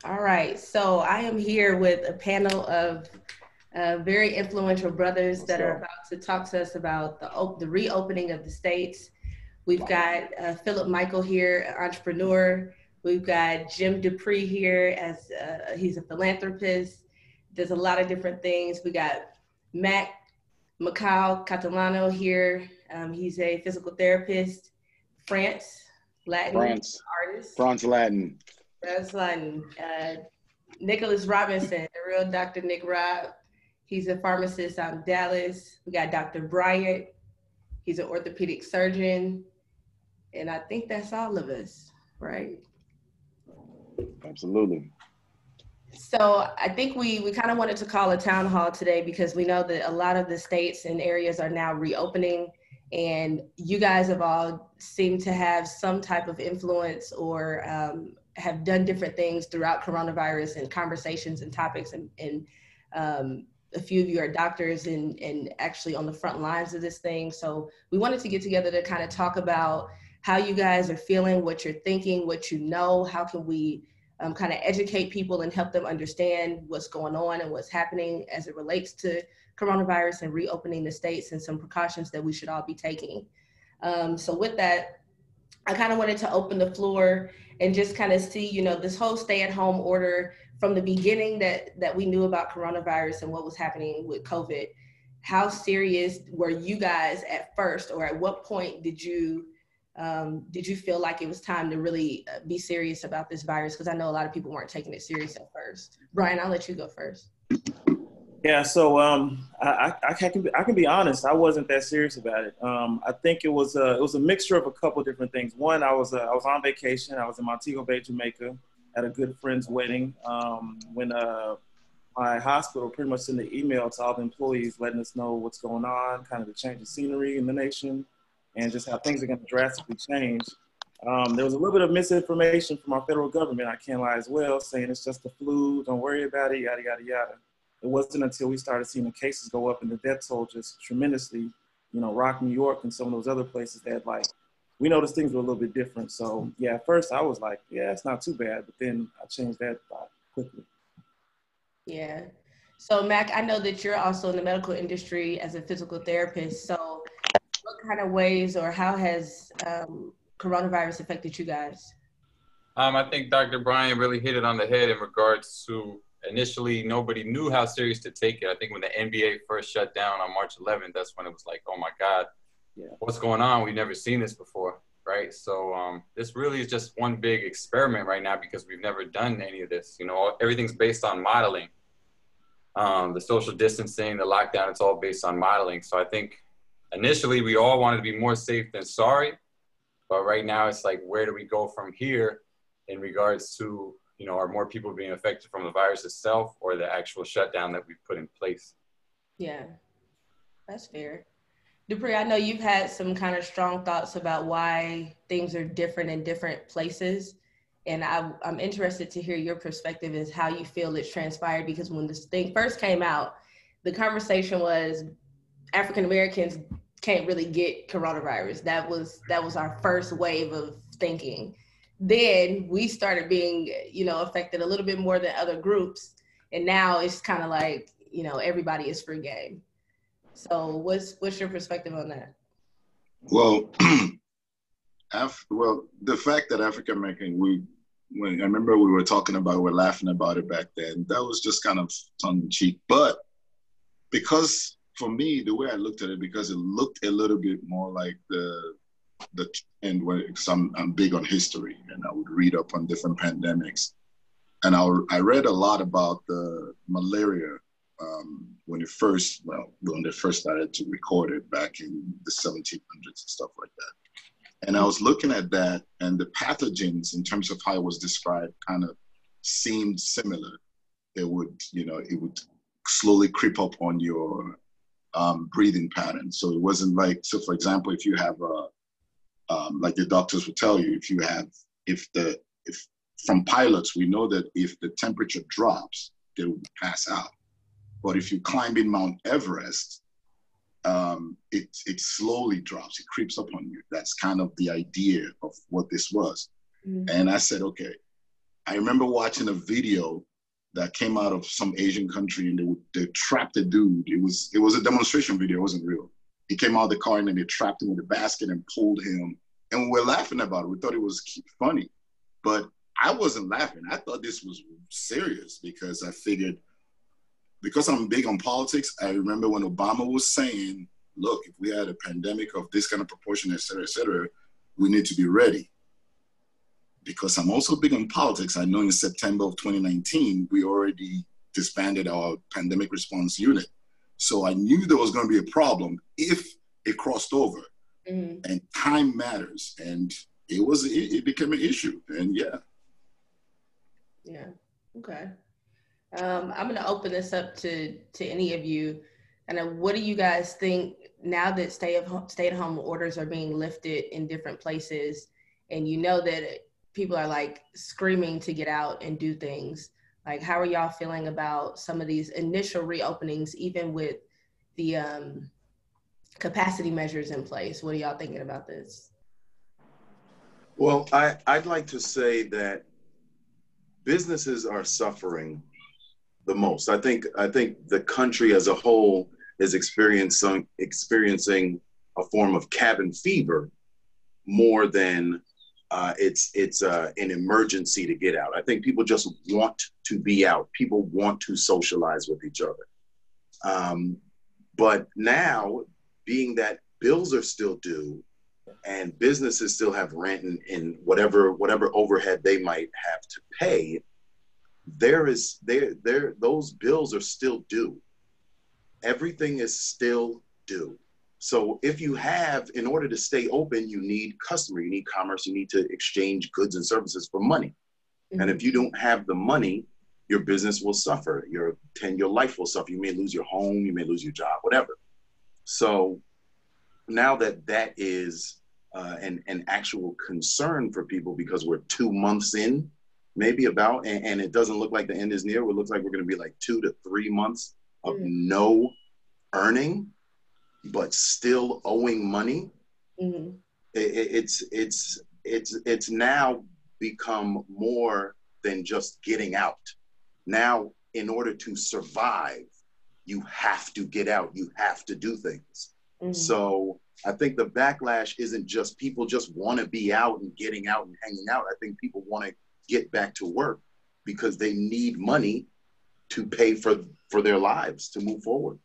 All right, so I am here with a panel of very influential brothers Let's that are go. about to talk to us about the reopening of the states. We've got Philip Michael here, entrepreneur. We've got Jim Dupree here as he's a philanthropist. Does a lot of different things. We got Mac Macau Catalano here. He's a physical therapist, France, Latin France, artist. France Latin. That's Latin. Nicholas Robinson, the real Dr. Nick Robb. He's a pharmacist out in Dallas. We got Dr. Bryant. He's an orthopedic surgeon. And I think that's all of us, right? Absolutely. So I think we kind of wanted to call a town hall today because we know that a lot of the states and areas are now reopening, and you guys have all seemed to have some type of influence or have done different things throughout coronavirus and conversations and topics, and a few of you are doctors and actually on the front lines of this thing. So we wanted to get together to kind of talk about how you guys are feeling, what you're thinking, what you know, how can we kind of educate people and help them understand what's going on and what's happening as it relates to coronavirus and reopening the states and some precautions that we should all be taking. So with that, I kind of wanted to open the floor and just kind of see, this whole stay-at-home order from the beginning that we knew about coronavirus and what was happening with COVID. How serious were you guys at first, or at what point did you feel like it was time to really be serious about this virus? Because I know a lot of people weren't taking it serious at first. Brian, I'll let you go first. Yeah, so I can be honest. I wasn't that serious about it. I think it was a mixture of a couple of different things. One, I was on vacation. I was in Montego Bay, Jamaica, at a good friend's wedding. When my hospital pretty much sent an email to all the employees, letting us know what's going on, kind of the change of scenery in the nation, and just how things are going to drastically change. There was a little bit of misinformation from our federal government, I can't lie as well, saying it's just the flu, don't worry about it, yada, yada, yada. It wasn't until we started seeing the cases go up and the death toll just tremendously, Rock, New York, and some of those other places that, like, we noticed things were a little bit different. So, yeah, at first I was like, yeah, it's not too bad. But then I changed that thought quickly. Yeah. So Mac, I know that you're also in the medical industry as a physical therapist. So what kind of ways or how has coronavirus affected you guys? I think Dr. Bryan really hit it on the head in regards to initially nobody knew how serious to take it. I think when the NBA first shut down on March 11th, that's when it was like, oh my God, Yeah. what's going on? We've never seen this before, right? So this really is just one big experiment right now because we've never done any of this. Everything's based on modeling. The social distancing, the lockdown, it's all based on modeling. So I think initially we all wanted to be more safe than sorry, but right now it's like, where do we go from here in regards to, are more people being affected from the virus itself or the actual shutdown that we've put in place? Yeah, that's fair. Dupree, I know you've had some kind of strong thoughts about why things are different in different places. And I'm interested to hear your perspective as how you feel it's transpired, because when this thing first came out, the conversation was African Americans can't really get coronavirus. That was our first wave of thinking. Then we started being, affected a little bit more than other groups. And now it's kind of like, everybody is free game. So what's your perspective on that? Well, the fact that African American, when I remember we were talking about, we were laughing about it back then. That was just kind of tongue in cheek. But because for me, the way I looked at it, because it looked a little bit more like the trend where I'm big on history, and I would read up on different pandemics, and I read a lot about the malaria when they first started to record it back in the 1700s and stuff like that. And I was looking at that, and the pathogens in terms of how it was described kind of seemed similar. It would slowly creep up on your breathing pattern. So it wasn't like, so for example, if you have like the doctors would tell you, if from pilots, we know that if the temperature drops, they will pass out. But if you climb in Mount Everest, it slowly drops, it creeps up on you. That's kind of the idea of what this was. Mm-hmm. And I said, okay, I remember watching a video that came out of some Asian country, and they trapped a dude. It was a demonstration video. It wasn't real. He came out of the car and then they trapped him with a basket and pulled him. And we're laughing about it. We thought it was funny, but I wasn't laughing. I thought this was serious because I figured, because I'm big on politics, I remember when Obama was saying, look, if we had a pandemic of this kind of proportion, et cetera, we need to be ready. Because I'm also big on politics, I know in September of 2019, we already disbanded our pandemic response unit. So I knew there was going to be a problem if it crossed over. Mm-hmm. And time matters. And it became an issue. And yeah. Yeah, okay. I'm going to open this up to any of you. And what do you guys think now that stay-at-home orders are being lifted in different places, and you know that people are like screaming to get out and do things? Like, how are y'all feeling about some of these initial reopenings, even with the capacity measures in place? What are y'all thinking about this? Well, I'd like to say that businesses are suffering the most. I think the country as a whole is experiencing a form of cabin fever more than it's an emergency to get out. I think people just want to be out. People want to socialize with each other. But now, being that bills are still due and businesses still have rent and whatever overhead they might have to pay, those bills are still due. Everything is still due. So if you have, in order to stay open, you need customer, you need commerce, you need to exchange goods and services for money. Mm-hmm. And if you don't have the money, your business will suffer. Your life will suffer. You may lose your home, you may lose your job, whatever. So now that is an actual concern for people, because we're 2 months in, maybe about, and it doesn't look like the end is near. It looks like we're going to be like 2 to 3 months of no earning, but still owing money. Mm-hmm. It's now become more than just getting out. Now, in order to survive, you have to get out. You have to do things. Mm-hmm. So I think the backlash isn't just people just want to be out and getting out and hanging out. I think people want to get back to work because they need money to pay for their lives to move forward.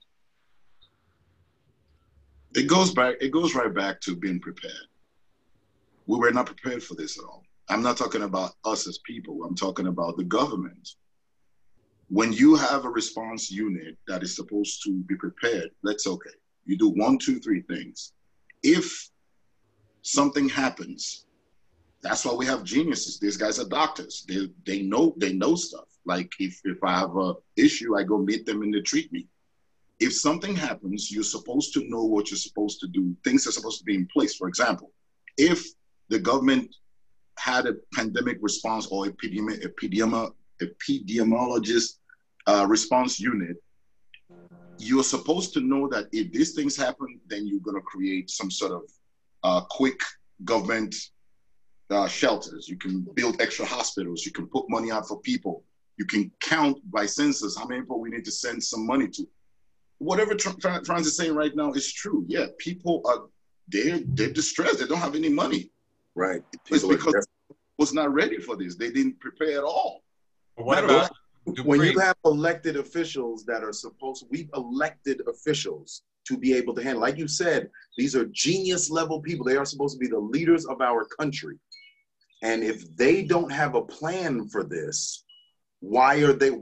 It goes right back to being prepared. We were not prepared for this at all. I'm not talking about us as people. I'm talking about the government. When you have a response unit that is supposed to be prepared, that's okay. You do 1, 2, 3 things. If something happens, that's why we have geniuses. These guys are doctors. They know stuff. Like if I have an issue, I go meet them and they treat me. If something happens, you're supposed to know what you're supposed to do. Things are supposed to be in place. For example, if the government had a pandemic response or epidemiologist response unit, you're supposed to know that if these things happen, then you're going to create some sort of quick government shelters. You can build extra hospitals. You can put money out for people. You can count by census how many people we need to send some money to. Whatever Franz is saying right now is true. Yeah, people they're distressed. They don't have any money. Right. It's because it was not ready for this. They didn't prepare at all. But what about when you have elected officials that are we've elected officials to be able to handle, like you said, these are genius level people. They are supposed to be the leaders of our country. And if they don't have a plan for this, why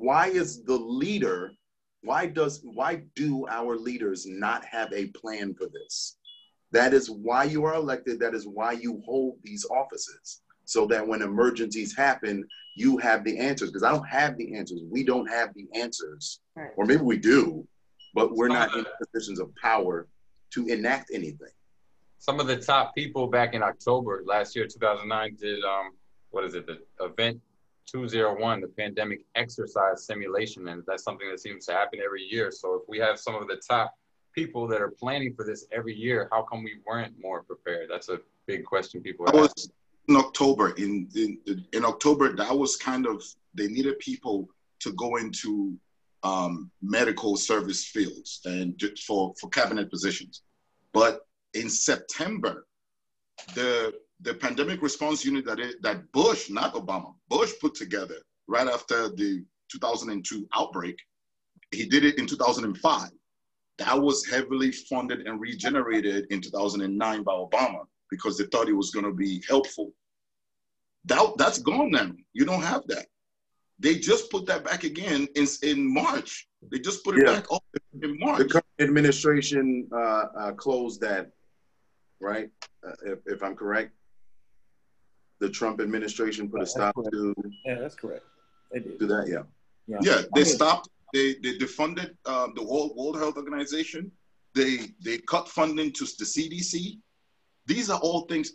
do our leaders not have a plan for this? That is why you are elected. That is why you hold these offices, so that when emergencies happen, you have the answers. Because I don't have the answers. We don't have the answers. Right. Or maybe we do, but we're not in positions of power to enact anything. Some of the top people back in October last year, 2009, did, the Event 201, the pandemic exercise simulation. And that's something that seems to happen every year. So if we have some of the top people that are planning for this every year, how come we weren't more prepared? That's a big question people are asking. in October. In October, that was kind of, they needed people to go into medical service fields and for cabinet positions. But in September, the pandemic response unit that Bush, not Obama, Bush put together right after the 2002 outbreak, he did it in 2005. That was heavily funded and regenerated in 2009 by Obama because they thought it was going to be helpful. That's gone now. You don't have that. They just put that back again in March. They just put it back up in March. The current administration closed that, right? If I'm correct, the Trump administration put a stop to. Yeah, that's correct. They did. Do that, Yeah, they stopped. They defunded the World Health Organization. They cut funding to the CDC. These are all things.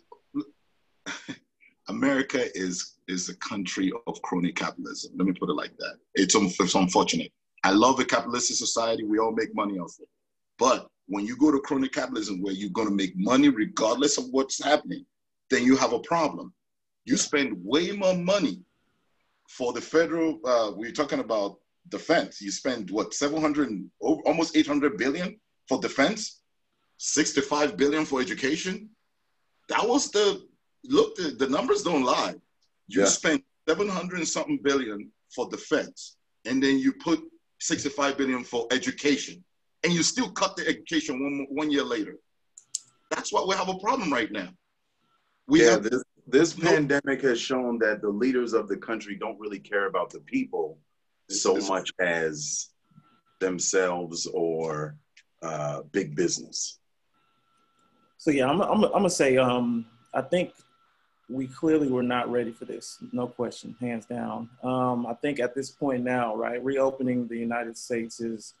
America is a country of crony capitalism. Let me put it like that. It's unfortunate. I love a capitalistic society. We all make money off it. But when you go to crony capitalism where you're going to make money regardless of what's happening, then you have a problem. You spend way more money for the federal, we're talking about defense. You spend what, 700, almost 800 billion for defense, 65 billion for education. That was the numbers don't lie. You spent 700 and something billion for defense, and then you put 65 billion for education, and you still cut the education one year later. That's why we have a problem right now. This pandemic has shown that the leaders of the country don't really care about the people so much as themselves or big business. So yeah, I'm gonna say I think we clearly were not ready for this, no question, hands down. I think at this point now, right, reopening the United States is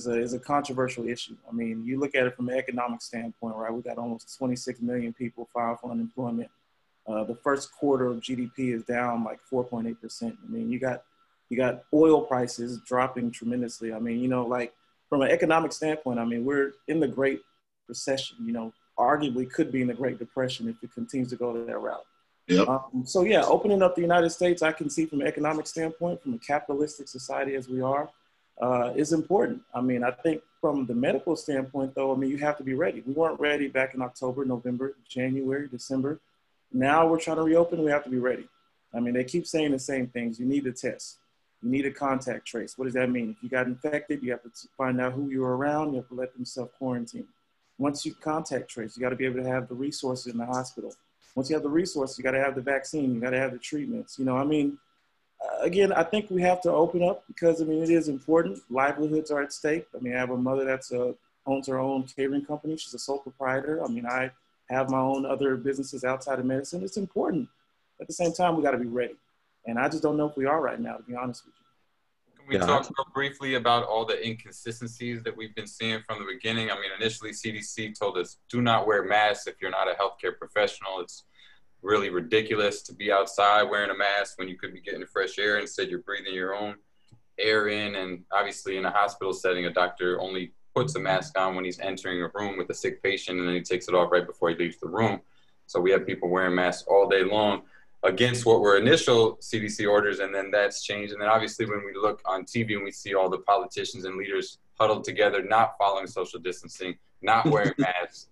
a controversial issue. I mean, you look at it from an economic standpoint, right? We got almost 26 million people filed for unemployment. The first quarter of GDP is down like 4.8%. I mean, you got oil prices dropping tremendously. I mean, like from an economic standpoint, I mean, we're in the Great Recession, arguably could be in the Great Depression if it continues to go that route. Yep. So yeah, opening up the United States, I can see from an economic standpoint, from a capitalistic society as we are, is important. I mean, I think from the medical standpoint though, I mean, you have to be ready. We weren't ready back in October, November, January, December. Now we're trying to reopen, we have to be ready. I mean, they keep saying the same things. You need a test. You need a contact trace. What does that mean? If you got infected, you have to find out who you were around. You have to let them self-quarantine. Once you contact trace, you got to be able to have the resources in the hospital. Once you have the resources, you got to have the vaccine. You got to have the treatments. I mean, again, I think we have to open up because, I mean, it is important. Livelihoods are at stake. I mean, I have a mother that's owns her own catering company. She's a sole proprietor. I mean, I have my own other businesses outside of medicine. It's important. At the same time, we got to be ready. And I just don't know if we are right now, to be honest with you. Can we talk real briefly about all the inconsistencies that we've been seeing from the beginning? I mean, initially CDC told us, do not wear masks if you're not a healthcare professional. It's really ridiculous to be outside wearing a mask when you could be getting fresh air. Instead, you're breathing your own air in. And obviously in a hospital setting, a doctor only puts a mask on when he's entering a room with a sick patient, and then he takes it off right before he leaves the room. So we have people wearing masks all day long against what were initial CDC orders, and then that's changed. And then obviously when we look on TV and we see all the politicians and leaders huddled together, not following social distancing, not wearing masks,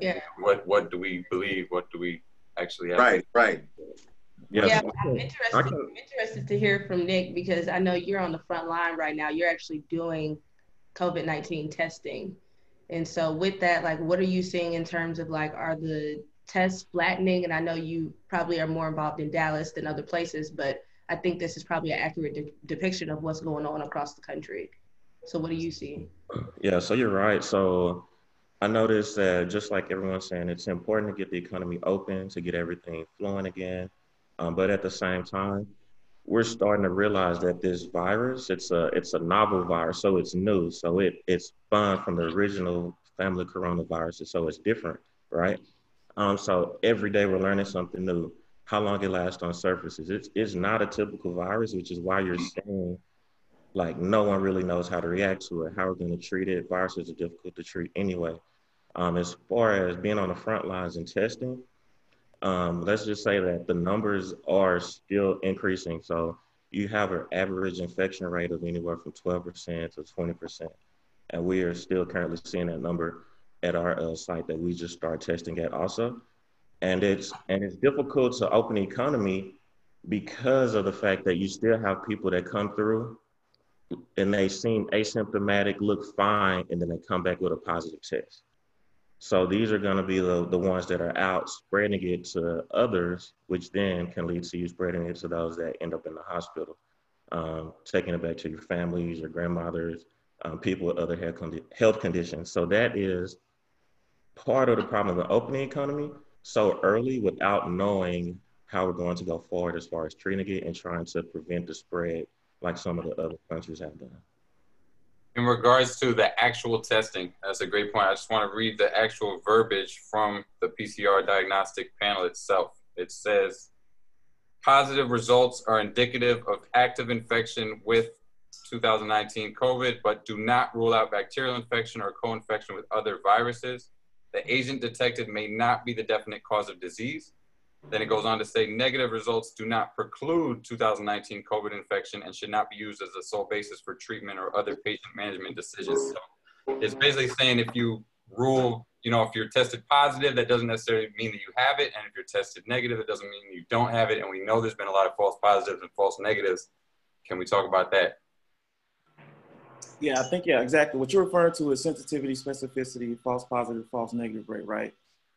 what do we believe? What do we actually have? Right. Yeah, I'm interested to hear from Nick, because I know you're on the front line right now. You're actually doing COVID-19 testing. And so with that, like, what are you seeing in terms of like, are the tests flattening? And I know you probably are more involved in Dallas than other places, but I think this is probably an accurate depiction of what's going on across the country. So what do you see? Yeah, so you're right. So I noticed that just like everyone's saying, it's important to get the economy open, to get everything flowing again. But at the same time, we're starting to realize that this virus, it's a novel virus, so it's new. So it's spun from the original family coronaviruses, so it's different, right? So every day we're learning something new. How long it lasts on surfaces. It's not a typical virus, which is why you're saying like no one really knows how to react to it, how we're going to treat it. Viruses are difficult to treat anyway. As far as being on the front lines and testing, let's just say that the numbers are still increasing. So you have an average infection rate of anywhere from 12% to 20%. And we are still currently seeing that number at our site that we just started testing at also. And it's difficult to open the economy because of the fact that you still have people that come through and they seem asymptomatic, look fine, and then they come back with a positive test. So these are going to be the ones that are out spreading it to others, which then can lead to you spreading it to those that end up in the hospital, taking it back to your families, your grandmothers, people with other health conditions. So that is part of the problem of the opening economy so early without knowing how we're going to go forward as far as treating it and trying to prevent the spread like some of the other countries have done. In regards to the actual testing, that's a great point. I just want to read the actual verbiage from the PCR diagnostic panel itself. It says, positive results are indicative of active infection with 2019 COVID, but do not rule out bacterial infection or co-infection with other viruses. The agent detected may not be the definite cause of disease. Then it goes on to say negative results do not preclude 2019 COVID infection and should not be used as a sole basis for treatment or other patient management decisions. So it's basically saying if you rule, if you're tested positive, that doesn't necessarily mean that you have it. And if you're tested negative, it doesn't mean you don't have it. And we know there's been a lot of false positives and false negatives. Can we talk about that? Yeah, I think, exactly. What you're referring to is sensitivity, specificity, false positive, false negative rate, right?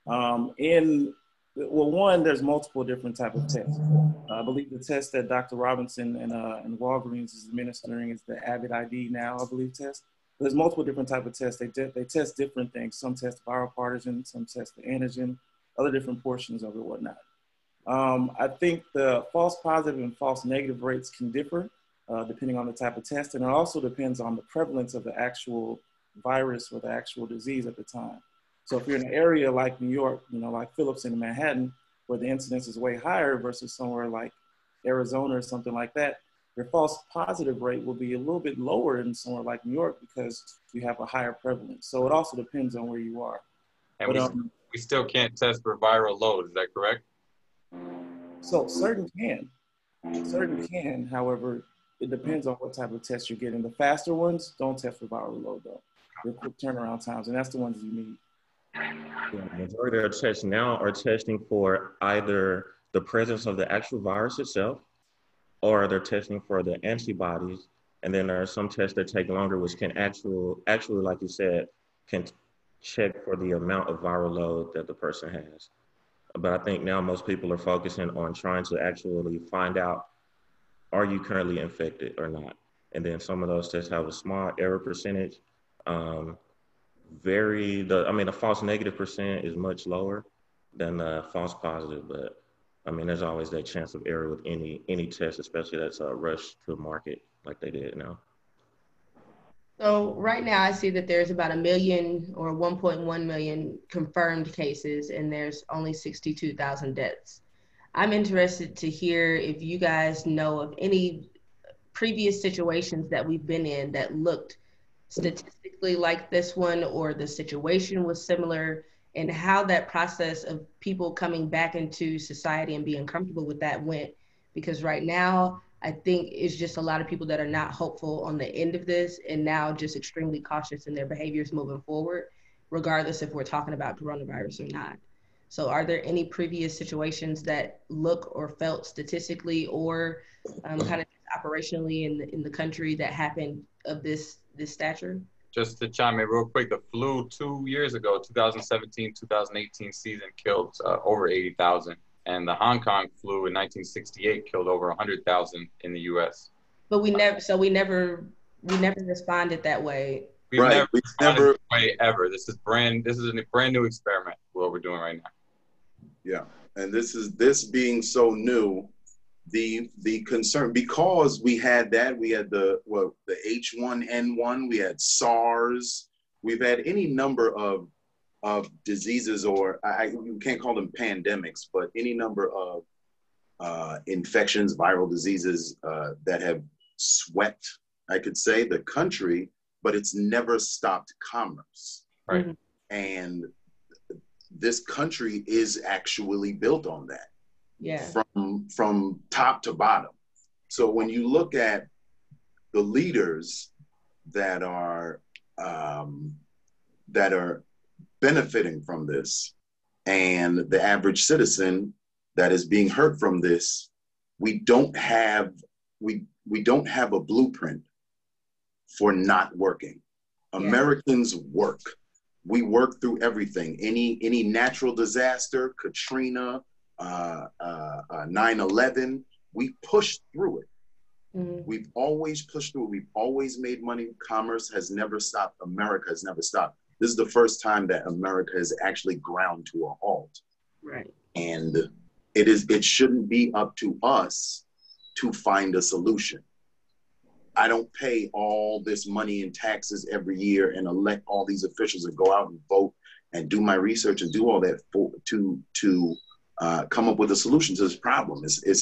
Well, one, there's multiple different type of tests. I believe the test that Dr. Robinson and Walgreens is administering is the Avid ID now, I believe, test. There's multiple different type of tests. They test different things. Some test viral partigen, some test the antigen, other different portions of it, whatnot. I think the false positive and false negative rates can differ depending on the type of test. And it also depends on the prevalence of the actual virus or the actual disease at the time. So if you're in an area like New York, like Phillips in Manhattan, where the incidence is way higher versus somewhere like Arizona or something like that, your false positive rate will be a little bit lower in somewhere like New York because you have a higher prevalence. So it also depends on where you are. And we still can't test for viral load, is that correct? So certain can, however, it depends on what type of test you're getting. The faster ones don't test for viral load though. They're quick turnaround times, and that's the ones you need. The majority of tests now are testing for either the presence of the actual virus itself, or they're testing for the antibodies. And then there are some tests that take longer, which can actually, like you said, can check for the amount of viral load that the person has. But I think now most people are focusing on trying to actually find out, are you currently infected or not? And then some of those tests have a small error percentage. The false negative percent is much lower than the false positive, but there's always that chance of error with any test, especially that's a rush to market like they did now. So right now I see that there's about 1 million or 1.1 million confirmed cases, and there's only 62,000 deaths. I'm interested to hear if you guys know of any previous situations that we've been in that looked statistically like this one, or the situation was similar, and how that process of people coming back into society and being comfortable with that went. Because right now, I think it's just a lot of people that are not hopeful on the end of this, and now just extremely cautious in their behaviors moving forward, regardless if we're talking about coronavirus or not. So are there any previous situations that look or felt statistically or kind of operationally in the country that happened of this stature? Just to chime in real quick, the flu 2 years ago, 2017-2018 season killed over 80,000. And the Hong Kong flu in 1968 killed over 100,000 in the U.S. But we never responded that way. We've never responded that way ever. This is a brand new experiment, what we're doing right now. Yeah, and this being so new, the concern, because we had the H1N1, we had SARS, we've had any number of diseases, or you can't call them pandemics, but any number of infections, viral diseases that have swept, I could say, the country, but it's never stopped commerce. Right. And this country is actually built on that. Yeah. From top to bottom. So when you look at the leaders that are benefiting from this, and the average citizen that is being hurt from this, we don't have a blueprint for not working. Yeah. Americans work. We work through everything. Any natural disaster, Katrina, 9/11, we pushed through it. Mm-hmm. We've always pushed through it. We've always made money. Commerce has never stopped. America has never stopped. This is the first time that America has actually ground to a halt. Right. And it shouldn't be up to us to find a solution. I don't pay all this money in taxes every year and elect all these officials and go out and vote and do my research and do all that to come up with a solution to this problem.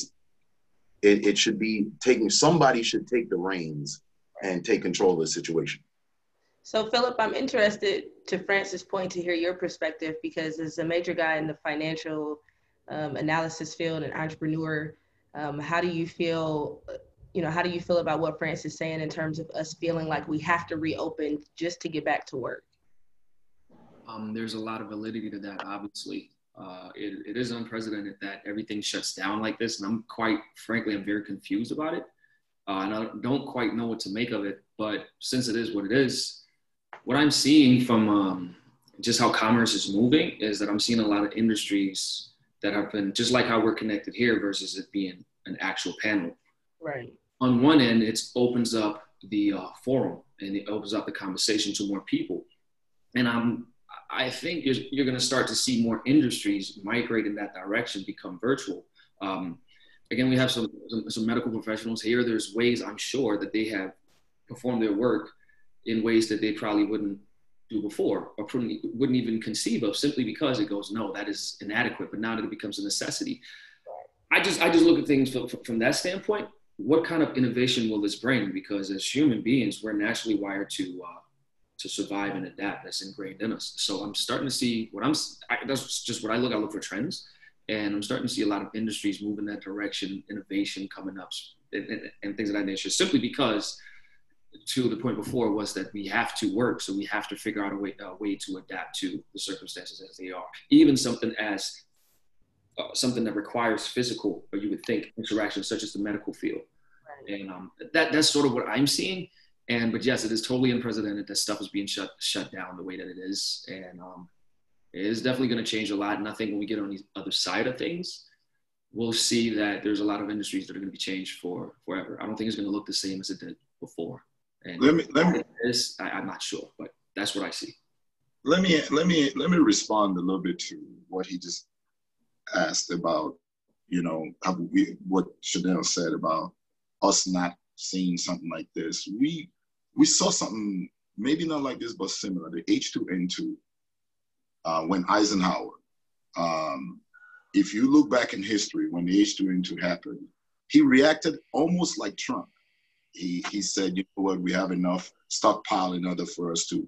It should be somebody should take the reins and take control of the situation. So Philip, I'm interested, to Francis' point, to hear your perspective, because as a major guy in the financial analysis field and entrepreneur, how do you feel about what Francis is saying in terms of us feeling like we have to reopen just to get back to work? There's a lot of validity to that, obviously. It is unprecedented that everything shuts down like this. And I'm very confused about it. And I don't quite know what to make of it. But since it is what it is, what I'm seeing from just how commerce is moving is that I'm seeing a lot of industries that have been, just like how we're connected here versus it being an actual panel. Right. On one end, it opens up the forum and it opens up the conversation to more people. And I think you're going to start to see more industries migrate in that direction, become virtual. Again, we have some medical professionals here. There's ways, I'm sure, that they have performed their work in ways that they probably wouldn't do before or wouldn't even conceive of, simply because it goes, no, that is inadequate. But now that it becomes a necessity, I just look at things from that standpoint. What kind of innovation will this bring? Because as human beings, we're naturally wired to survive and adapt. That's ingrained in us. So I'm starting to see that's just what I look for trends. And I'm starting to see a lot of industries move in that direction, innovation coming up and things of that nature, simply because, to the point before, was that we have to work. So we have to figure out a way to adapt to the circumstances as they are. Even something as something that requires physical, or you would think, interaction, such as the medical field. Right. And that's sort of what I'm seeing. But yes, it is totally unprecedented that stuff is being shut down the way that it is. And it is definitely going to change a lot. And I think when we get on the other side of things, we'll see that there's a lot of industries that are going to be changed forever. I don't think it's going to look the same as it did before. And I'm not sure, but that's what I see. Let me respond a little bit to what he just asked about, what Chanel said about us not seeing something like this. We saw something maybe not like this, but similar. The H2N2 when Eisenhower. If you look back in history, when the H2N2 happened, he reacted almost like Trump. He said, you know what, we have enough stockpile in order for us to,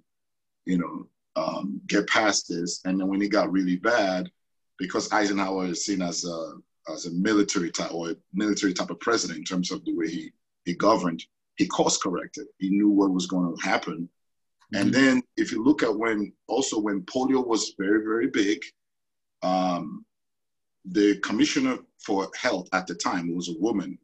get past this. And then when it got really bad, because Eisenhower is seen as a military type of president in terms of the way he governed, he course corrected. He knew what was going to happen. Mm-hmm. And then if you look at when polio was very, very big, the commissioner for health at the time was a woman.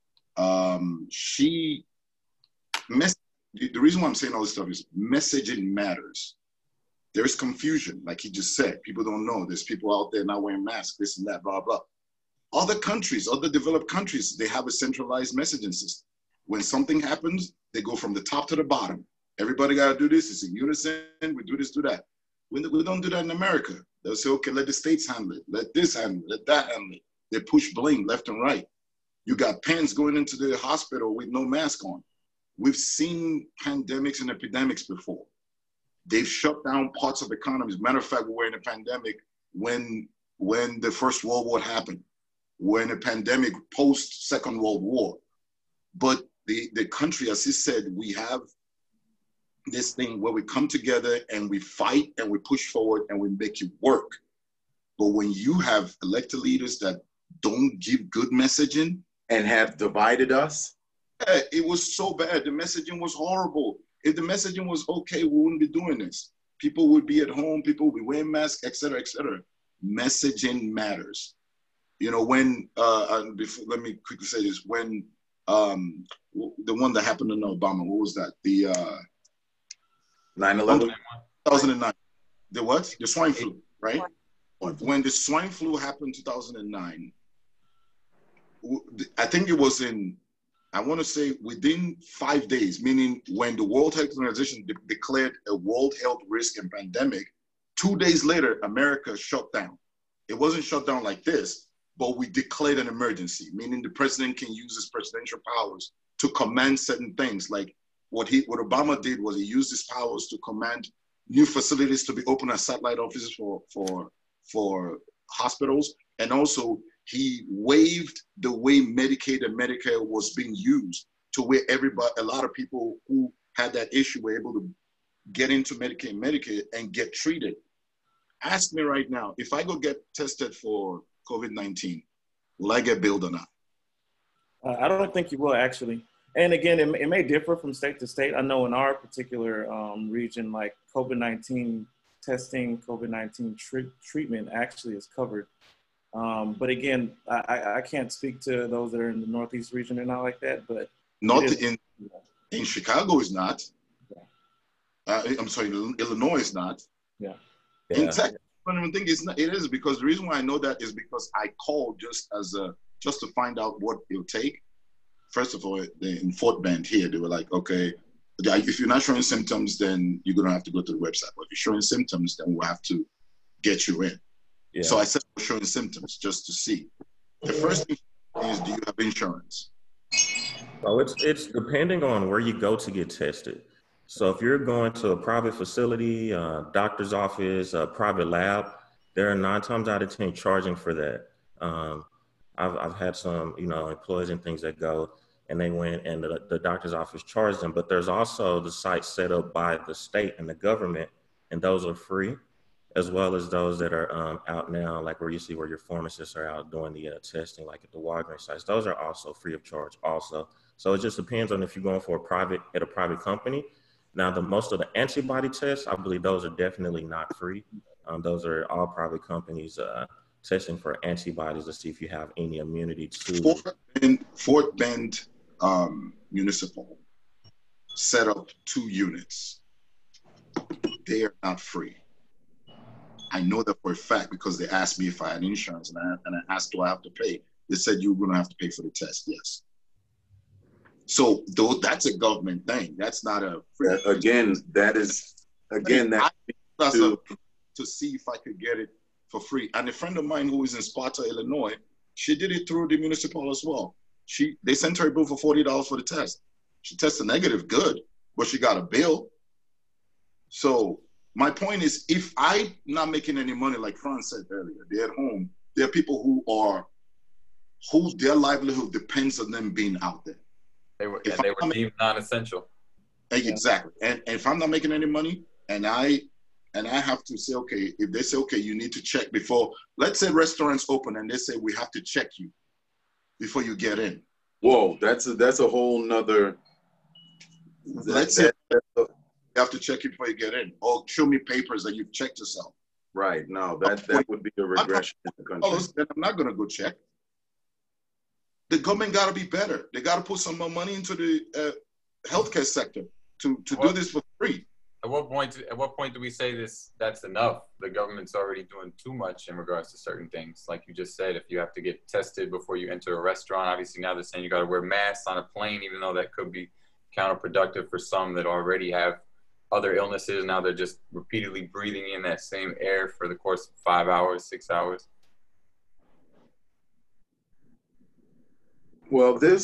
The reason why I'm saying all this stuff is messaging matters. There's confusion, like he just said. People don't know. There's people out there not wearing masks, this and that, blah, blah. Other developed countries, they have a centralized messaging system. When something happens, they go from the top to the bottom. Everybody got to do this. It's in unison. We do this, do that. We don't do that in America. They'll say, okay, let the states handle it. Let this handle it. Let that handle it. They push blame left and right. You got parents going into the hospital with no mask on. We've seen pandemics and epidemics before. They've shut down parts of economies. Matter of fact, we were in a pandemic when the First World War happened. We're in a pandemic post Second World War. But the country, as he said, we have this thing where we come together and we fight and we push forward and we make it work. But when you have elected leaders that don't give good messaging and have divided us, it was so bad. The messaging was horrible. If the messaging was okay, we wouldn't be doing this. People would be at home, people would be wearing masks, et cetera, et cetera. Messaging matters. You know, when, let me quickly say this, when the one that happened in Obama, what was that? The 9/11? 2009. The what? The swine flu, right? When the swine flu happened in 2009, I think it was I want to say within 5 days, meaning when the World Health Organization declared a world health risk and pandemic, 2 days later, America shut down. It wasn't shut down like this, but we declared an emergency, meaning the president can use his presidential powers to command certain things. Like what Obama did was he used his powers to command new facilities to be open as satellite offices for hospitals. And also he waived the way Medicaid and Medicare was being used to where a lot of people who had that issue were able to get into Medicaid and Medicare and get treated. Ask me right now, if I go get tested for COVID-19, will I get billed or not? I don't think you will, actually. And again, it may differ from state to state. I know in our particular region, like COVID-19 testing, COVID-19 treatment actually is covered. But again, I can't speak to those that are in the Northeast region or not like that, but in Chicago is not. Yeah. I'm sorry, Illinois is not. Yeah. In Texas, I don't even think it is, because the reason why I know that is because I called just to find out what it'll take. First of all, in Fort Bend here, they were like, okay, if you're not showing symptoms, then you're gonna have to go to the website. But if you're showing symptoms, then we'll have to get you in. Yeah. So I said I was showing symptoms just to see. The first thing is, do you have insurance? So it's depending on where you go to get tested. So if you're going to a private facility, doctor's office, a private lab, there are 9 times out of 10 charging for that. I've had some, employees and things that go and they went and the doctor's office charged them, but there's also the sites set up by the state and the government, and those are free, as well as those that are out now, like where you see where your pharmacists are out doing the testing, like at the Walgreens sites. Those are also free of charge also. So it just depends on if you're going for a private company. Now, most of the antibody tests, I believe those are definitely not free. Those are all private companies testing for antibodies to see if you have any immunity to. Fort Bend Municipal set up 2 units. They are not free. I know that for a fact because they asked me if I had insurance, and I asked, do I have to pay? They said, you're going to have to pay for the test. Yes. So though that's a government thing. That's not a free. To see if I could get it for free. And a friend of mine who is in Sparta, Illinois, she did it through the municipal as well. They sent her a bill for $40 for the test. She tested negative, good, but she got a bill. So my point is, if I'm not making any money, like Franz said earlier, they're at home. There are people whose their livelihood depends on them being out there. They were deemed non-essential. Exactly. And if I'm not making any money, and I have to say, okay, if they say, okay, you need to check before, let's say restaurants open and they say we have to check you before you get in. Whoa, that's a whole nother. Let's say you have to check you before you get in, or show me papers that you've checked yourself. Right. No, that would be a regression in the country. Then I'm not going to go check. The government got to be better. They got to put some more money into the healthcare sector to do this for free. At what point do we say that's enough? The government's already doing too much in regards to certain things. Like you just said, if you have to get tested before you enter a restaurant, obviously now they're saying you got to wear masks on a plane, even though that could be counterproductive for some that already have other illnesses. Now they're just repeatedly breathing in that same air for the course of 5 hours, 6 hours. Well, the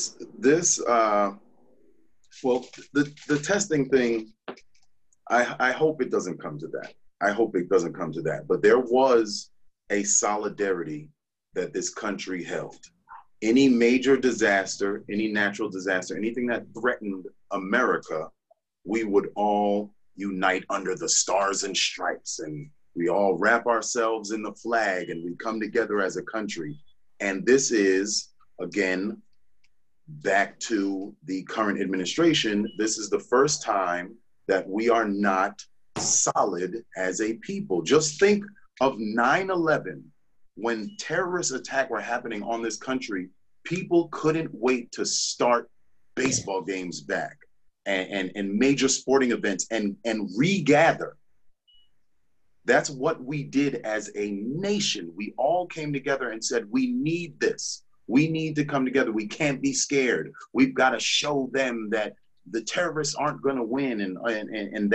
testing thing, I hope it doesn't come to that. I hope it doesn't come to that. But there was a solidarity that this country held. Any major disaster, any natural disaster, anything that threatened America, we would all unite under the stars and stripes, and we all wrap ourselves in the flag, and we come together as a country. And this is, again, back to the current administration, this is the first time that we are not solid as a people. Just think of 9/11, when terrorist attacks were happening on this country, people couldn't wait to start baseball games back and major sporting events and regather. That's what we did as a nation. We all came together and said, we need this. We need to come together. We can't be scared. We've got to show them that the terrorists aren't going to win, and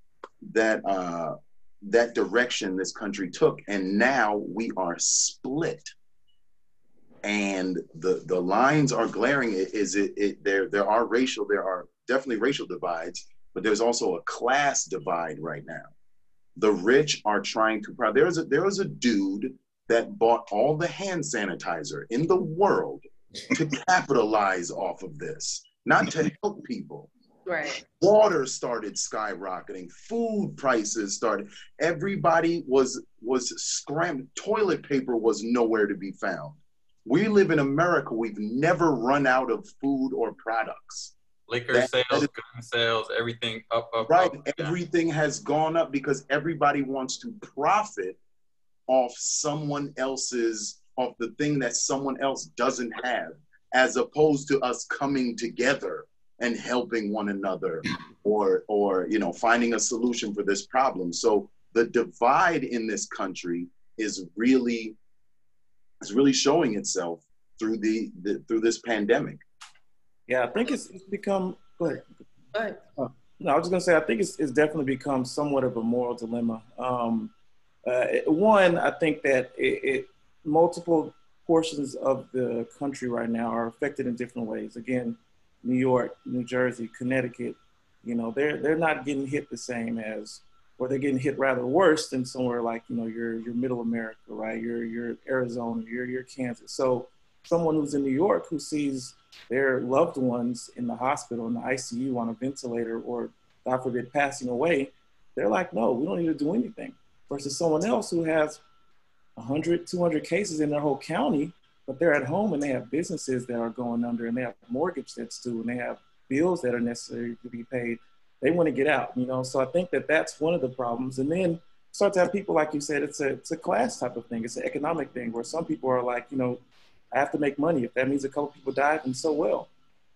that direction this country took. And now we are split, and the lines are glaring. There are definitely racial divides, but there's also a class divide right now. The rich are trying to. There was a dude that bought all the hand sanitizer in the world to capitalize off of this, not to help people. Right. Water started skyrocketing, food prices started, everybody was scrambling, toilet paper was nowhere to be found. We live in America, we've never run out of food or products. Liquor sales, gun sales, everything up. Right, up, everything has gone up because everybody wants to profit off the thing that someone else doesn't have, as opposed to us coming together and helping one another, or finding a solution for this problem. So the divide in this country is really showing itself through this pandemic. Yeah, I think it's become. Go ahead. Go ahead. No, I was just gonna say I think it's definitely become somewhat of a moral dilemma. One, I think that multiple portions of the country right now are affected in different ways. Again, New York, New Jersey, Connecticut, they're not getting hit the same as, or they're getting hit rather worse than somewhere like, your middle America, right? Your Arizona, your Kansas. So someone who's in New York who sees their loved ones in the hospital, in the ICU, on a ventilator, or God forbid, passing away, they're like, no, we don't need to do anything. Versus someone else who has 100, 200 cases in their whole county, but they're at home and they have businesses that are going under, and they have mortgage that's due, and they have bills that are necessary to be paid. They want to get out, So I think that that's one of the problems. And then start to have people, like you said, it's a class type of thing. It's an economic thing where some people are like, I have to make money. If that means a couple people died, then so well.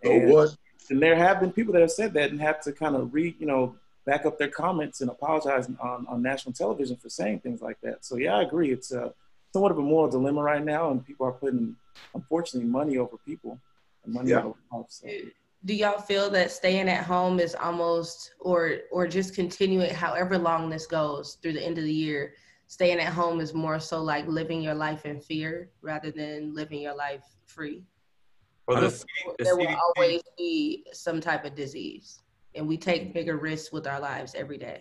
And there have been people that have said that and have to kind of back up their comments and apologize on national television for saying things like that. So yeah, I agree. It's somewhat of a moral dilemma right now, and people are putting, unfortunately, money over people and money over health. So. Do y'all feel that staying at home is almost, or just continue it however long this goes through the end of the year, staying at home is more so like living your life in fear rather than living your life free? Well, there will always be some type of disease, and we take bigger risks with our lives every day.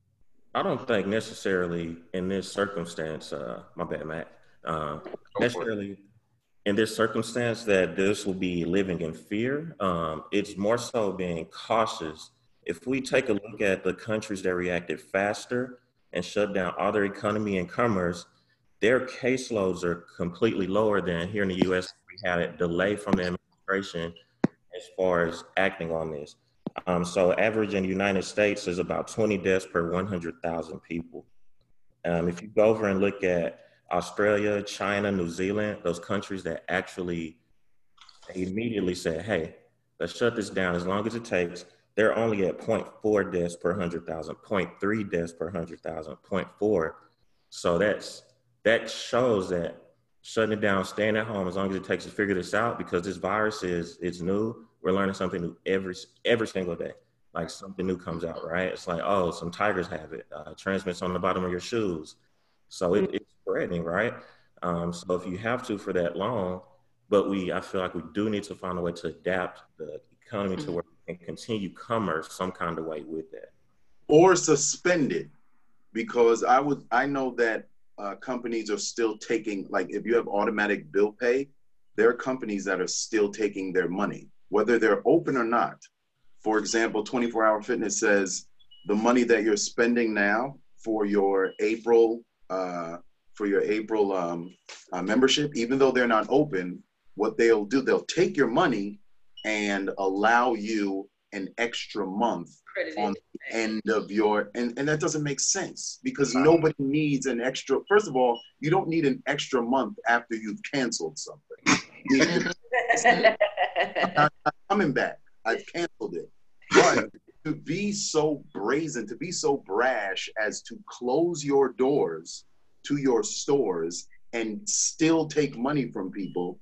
I don't think necessarily in this circumstance, my bad, Matt, necessarily in this circumstance that this will be living in fear. It's more so being cautious. If we take a look at the countries that reacted faster and shut down all their economy and commerce, their caseloads are completely lower than here in the US. We had a delay from the administration as far as acting on this. So average in the United States is about 20 deaths per 100,000 people. If you go over and look at Australia, China, New Zealand, those countries that actually immediately said, hey, let's shut this down as long as it takes, they're only at 0.4 deaths per 100,000, 0.3 deaths per 100,000, 0.4. So that shows that shutting it down, staying at home as long as it takes to figure this out, because this virus is new. We're learning something new every single day. Like something new comes out, right? It's like, oh, some tigers have it. Transmits on the bottom of your shoes. So it's spreading, right? So if you have to for that long, but I feel like we do need to find a way to adapt the economy to where we can continue commerce some kind of way with that. Or suspend it, because I know that companies are still taking, like if you have automatic bill pay, there are companies that are still taking their money, whether they're open or not. For example, 24 Hour Fitness says the money that you're spending now for your April membership, even though they're not open, what they'll do, they'll take your money and allow you an extra month on the end of your, and that doesn't make sense because nobody needs an extra. First of all, you don't need an extra month after you've canceled something. I'm not coming back. I've canceled it. But to be so brazen, to be so brash as to close your doors to your stores and still take money from people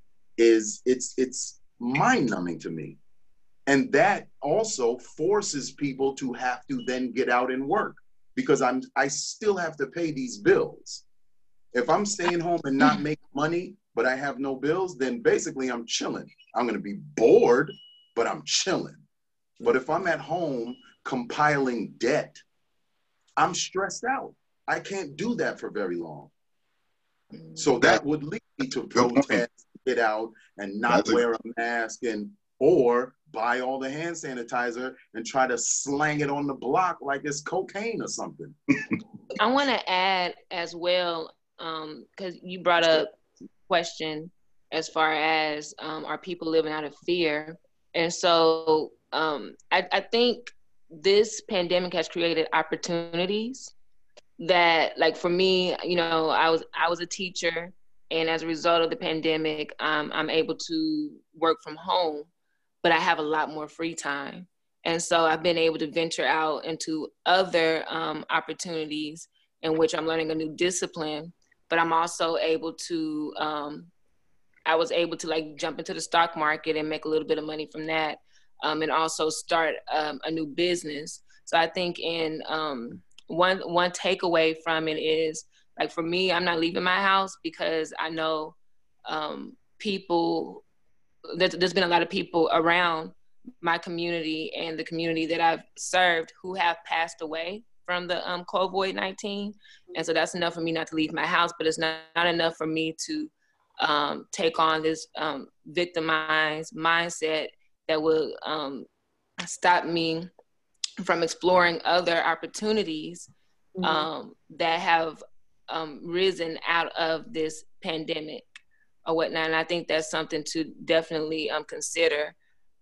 it's mind-numbing to me. And that also forces people to have to then get out and work because I still have to pay these bills. If I'm staying home and not making money, but I have no bills, then basically I'm chilling. I'm going to be bored, but I'm chilling. But if I'm at home compiling debt, I'm stressed out. I can't do that for very long. So that would lead me to protest, get out and not wear a mask or buy all the hand sanitizer and try to slang it on the block like it's cocaine or something. I want to add as well, because you brought up question as far as are people living out of fear? And so I think this pandemic has created opportunities that, like for me, you know, I was a teacher, and as a result of the pandemic, I'm able to work from home, but I have a lot more free time. And so I've been able to venture out into other opportunities in which I'm learning a new discipline, but I'm also able to, I was able to like jump into the stock market and make a little bit of money from that, and also start a new business. So I think in one takeaway from it is, like for me, I'm not leaving my house because I know people, there's been a lot of people around my community and the community that I've served who have passed away from the COVID-19. And so that's enough for me not to leave my house, but it's not enough for me to take on this victimized mindset that will stop me from exploring other opportunities that have risen out of this pandemic or whatnot. And I think that's something to definitely consider,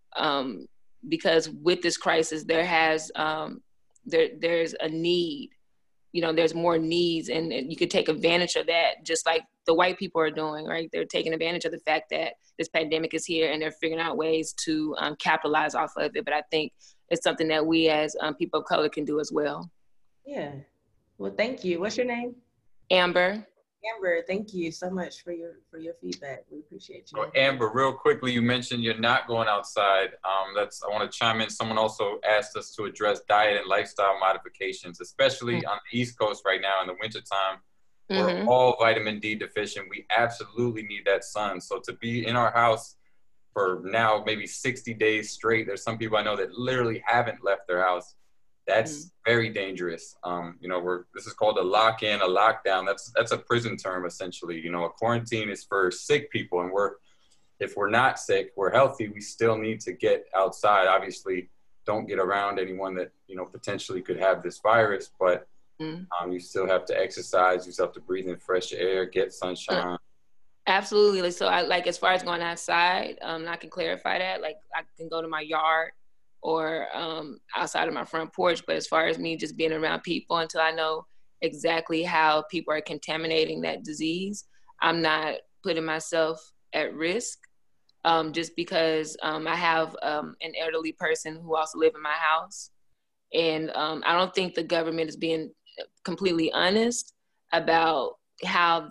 because with this crisis, there has there's a need. You know, there's more needs, and you could take advantage of that, just like the white people are doing, right? They're taking advantage of the fact that this pandemic is here, and they're figuring out ways to capitalize off of it. But I think it's something that we as people of color can do as well. Yeah. Well, thank you. What's your name? Amber. Amber, thank you so much for your feedback. We appreciate you. So Amber, real quickly, you mentioned you're not going outside. I want to chime in. Someone also asked us to address diet and lifestyle modifications, especially on the East Coast right now in the wintertime. We're all vitamin D deficient. We absolutely need that sun. So to be in our house for now maybe 60 days straight, there's some people I know that literally haven't left their house. That's very dangerous. You know, this is called a lock-in, a lockdown. That's a prison term, essentially. You know, a quarantine is for sick people, and if we're not sick, we're healthy, we still need to get outside. Obviously, don't get around anyone that, you know, potentially could have this virus, but you still have to exercise, you still have to breathe in fresh air, get sunshine. Absolutely. So I like, as far as going outside, I can clarify that. Like I can go to my yard or outside of my front porch. But as far as me just being around people until I know exactly how people are contaminating that disease, I'm not putting myself at risk, just because I have an elderly person who also live in my house. And I don't think the government is being completely honest about how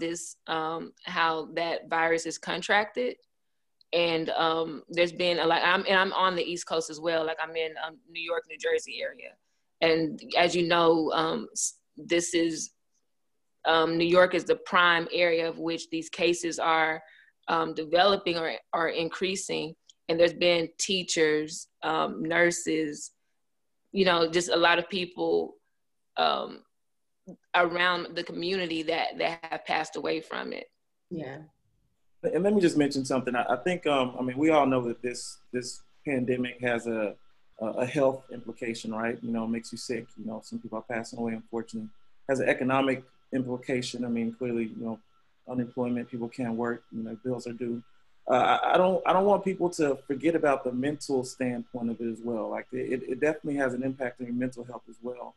that virus is contracted. And there's been a lot, I'm on the East Coast as well. Like I'm in New York, New Jersey area. And as you know, this is, New York is the prime area of which these cases are developing or are increasing. And there's been teachers, nurses, you know, just a lot of people around the community that have passed away from it. Yeah. And let me just mention something. I think, I mean, we all know that this pandemic has a a health implication, right? You know, it makes you sick. You know, some people are passing away, unfortunately. Has an economic implication. I mean, clearly, you know, unemployment, people can't work, you know, bills are due. I don't want people to forget about the mental standpoint of it as well. Like it definitely has an impact on your mental health as well.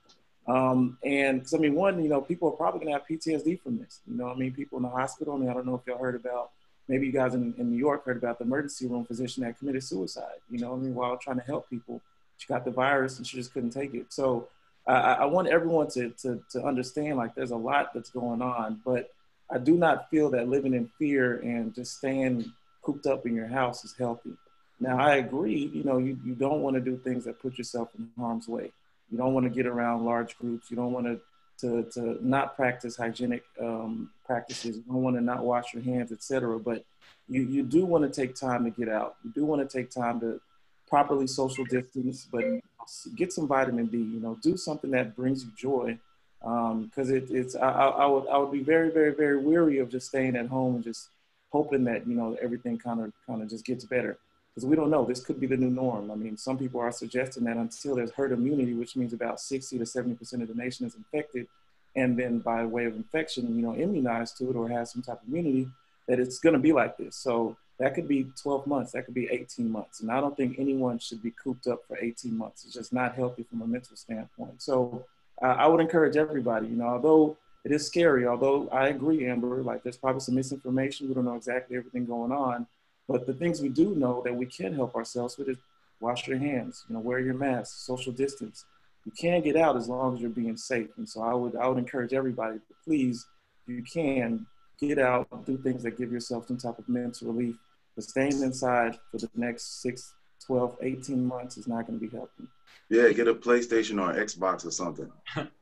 And because I mean, one, you know, people are probably gonna have PTSD from this. You know, I mean, people in the hospital. I mean, I don't know if y'all heard about, maybe you guys in New York heard about the emergency room physician that committed suicide. You know, I mean, while trying to help people, she got the virus and she just couldn't take it. So I want everyone to understand, like, there's a lot that's going on, but I do not feel that living in fear and just staying cooped up in your house is healthy. Now, I agree, you know, you don't want to do things that put yourself in harm's way. You don't want to get around large groups. You don't want to not practice hygienic practices. You don't want to not wash your hands, etc. But you do want to take time to get out. You do want to take time to properly social distance, but get some vitamin D. You know, do something that brings you joy. Because I would be very, very, very weary of just staying at home and just hoping that, you know, everything kind of just gets better. Because we don't know, this could be the new norm. I mean, some people are suggesting that until there's herd immunity, which means about 60 to 70% of the nation is infected, and then by way of infection, you know, immunized to it or has some type of immunity, that it's going to be like this. So that could be 12 months, that could be 18 months. And I don't think anyone should be cooped up for 18 months. It's just not healthy from a mental standpoint. So I would encourage everybody, you know, although it is scary, although I agree, Amber, like there's probably some misinformation. We don't know exactly everything going on. But the things we do know that we can help ourselves with is wash your hands, you know, wear your mask, social distance. You can get out as long as you're being safe. And so I would encourage everybody to please, if you can, get out, do things that give yourself some type of mental relief. But staying inside for the next 6, 12, 18 months is not going to be healthy. Yeah, get a PlayStation or Xbox or something.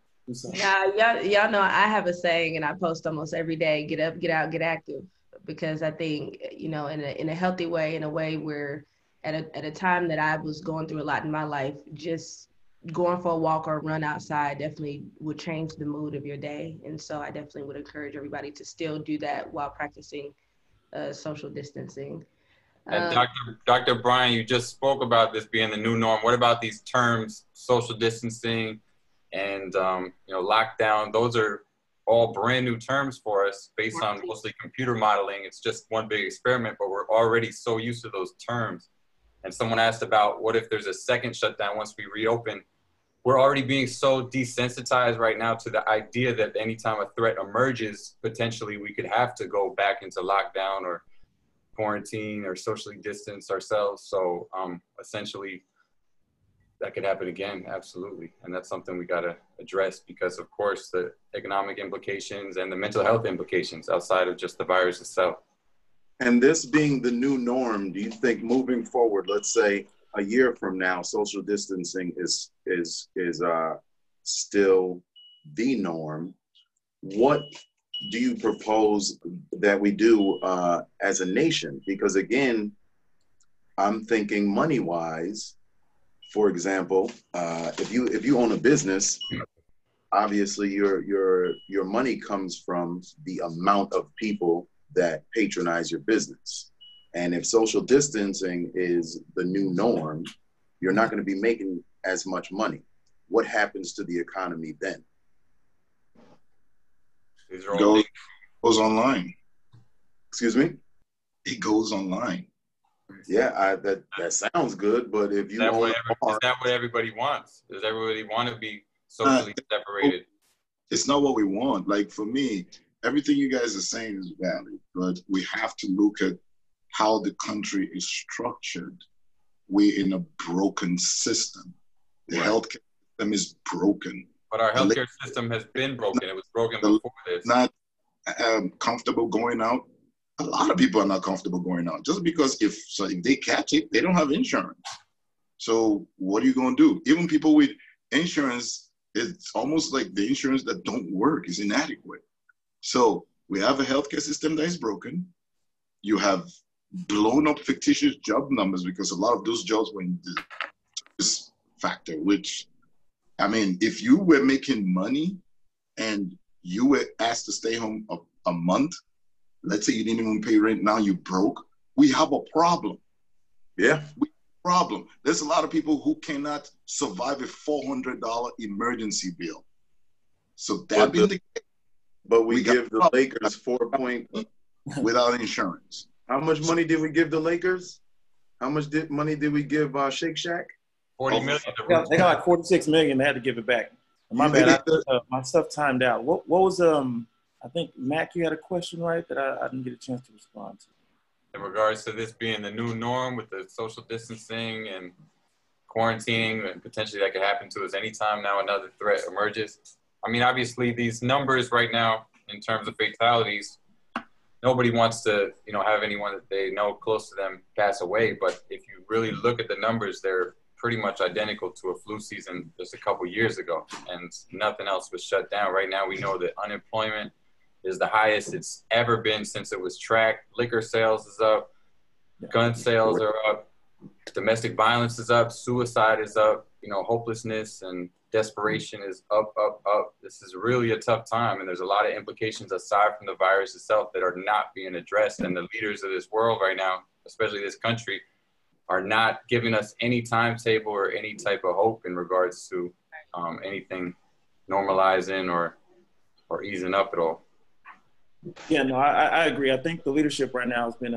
Yeah, y'all know I have a saying, and I post almost every day: get up, get out, get active. Because I think, you know, in a healthy way, in a way where at a time that I was going through a lot in my life, just going for a walk or run outside definitely would change the mood of your day. And so I definitely would encourage everybody to still do that while practicing social distancing. And Dr. Brian, you just spoke about this being the new norm. What about these terms, social distancing and you know, lockdown? Those are all brand new terms for us based on mostly computer modeling. It's just one big experiment, but we're already so used to those terms. And someone asked about what if there's a second shutdown once we reopen? We're already being so desensitized right now to the idea that anytime a threat emerges, potentially we could have to go back into lockdown or quarantine or socially distance ourselves. So essentially, that could happen again, absolutely. And that's something we gotta address because of course the economic implications and the mental health implications outside of just the virus itself. And this being the new norm, do you think moving forward, let's say a year from now, social distancing is still the norm? What do you propose that we do as a nation? Because again, I'm thinking money-wise. For example, if you own a business, obviously your money comes from the amount of people that patronize your business. And if social distancing is the new norm, you're not going to be making as much money. What happens to the economy then? It goes online. Excuse me? It goes online. Yeah, that sounds good, but if you is that what everybody wants? Does everybody want to be socially separated? It's not what we want. Like for me, everything you guys are saying is valid, but we have to look at how the country is structured. We're in a broken system. The healthcare system is broken. But our healthcare system has been broken. It was broken before this. Not comfortable going out. A lot of people are not comfortable going out just because if they catch it, they don't have insurance. So what are you going to do? Even people with insurance, it's almost like the insurance that don't work is inadequate. So we have a healthcare system that is broken. You have blown up fictitious job numbers because a lot of those jobs were in this factor, which, I mean, if you were making money and you were asked to stay home a month, let's say you didn't even pay rent, now you broke, we have a problem. Yeah. We have a problem. There's a lot of people who cannot survive a $400 emergency bill. So that being the case, but we give the Lakers 4 point without insurance. How much money did we give the Lakers? How much money did we give Shake Shack? 40 million. They got like 46 million. They had to give it back. My bad. My stuff timed out. What was I think Mac, you had a question, right? That I didn't get a chance to respond to. In regards to this being the new norm with the social distancing and quarantining, and potentially that could happen to us anytime now another threat emerges. I mean, obviously these numbers right now in terms of fatalities, nobody wants to, have anyone that they know close to them pass away. But if you really look at the numbers, they're pretty much identical to a flu season just a couple years ago, and nothing else was shut down. Right now, we know that unemployment is the highest it's ever been since it was tracked. Liquor sales is up, gun sales are up, domestic violence is up, suicide is up, hopelessness and desperation is up, up, up. This is really a tough time, and there's a lot of implications aside from the virus itself that are not being addressed. And the leaders of this world right now, especially this country, are not giving us any timetable or any type of hope in regards to anything normalizing or easing up at all. Yeah, no, I agree. I think the leadership right now has been,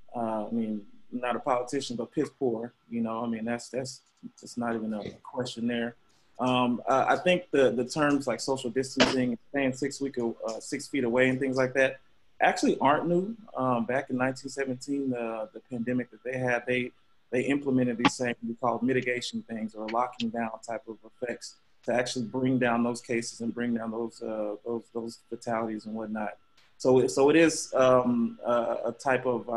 not a politician, but piss poor. That's not even a question there. I think the terms like social distancing, staying 6 feet away and things like that actually aren't new. Back in 1917, the pandemic that they had, they implemented these same, we call mitigation things or locking down type of effects to actually bring down those cases and bring down those fatalities and whatnot. So it is a type of,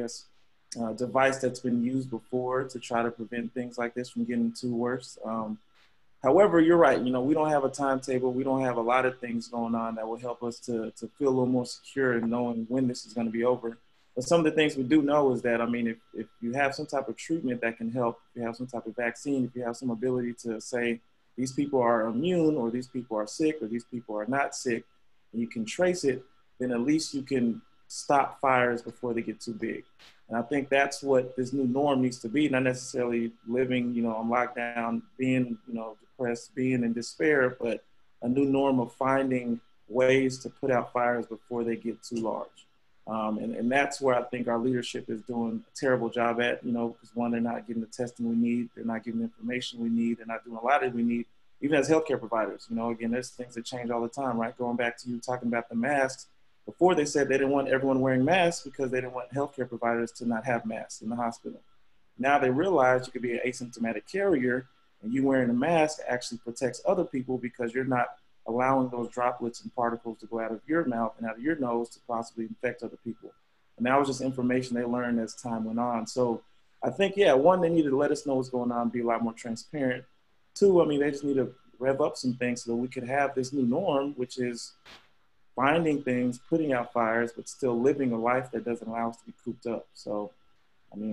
device that's been used before to try to prevent things like this from getting too worse. However, you're right. We don't have a timetable. We don't have a lot of things going on that will help us to feel a little more secure in knowing when this is going to be over. But some of the things we do know is that, if you have some type of treatment that can help, if you have some type of vaccine, if you have some ability to say these people are immune or these people are sick or these people are not sick, and you can trace it, then at least you can stop fires before they get too big. And I think that's what this new norm needs to be, not necessarily living, on lockdown, being, depressed, being in despair, but a new norm of finding ways to put out fires before they get too large. And that's where I think our leadership is doing a terrible job at, because one, they're not getting the testing we need, they're not getting the information we need, they're not doing a lot of it we need, even as healthcare providers. Again, there's things that change all the time, right? Going back to you talking about the masks, before they said they didn't want everyone wearing masks because they didn't want healthcare providers to not have masks in the hospital. Now they realize you could be an asymptomatic carrier, and you wearing a mask actually protects other people because you're not allowing those droplets and particles to go out of your mouth and out of your nose to possibly infect other people. And that was just information they learned as time went on. So I think, one, they need to let us know what's going on, be a lot more transparent. Two, they just need to rev up some things so that we could have this new norm, which is finding things, putting out fires, but still living a life that doesn't allow us to be cooped up. So, we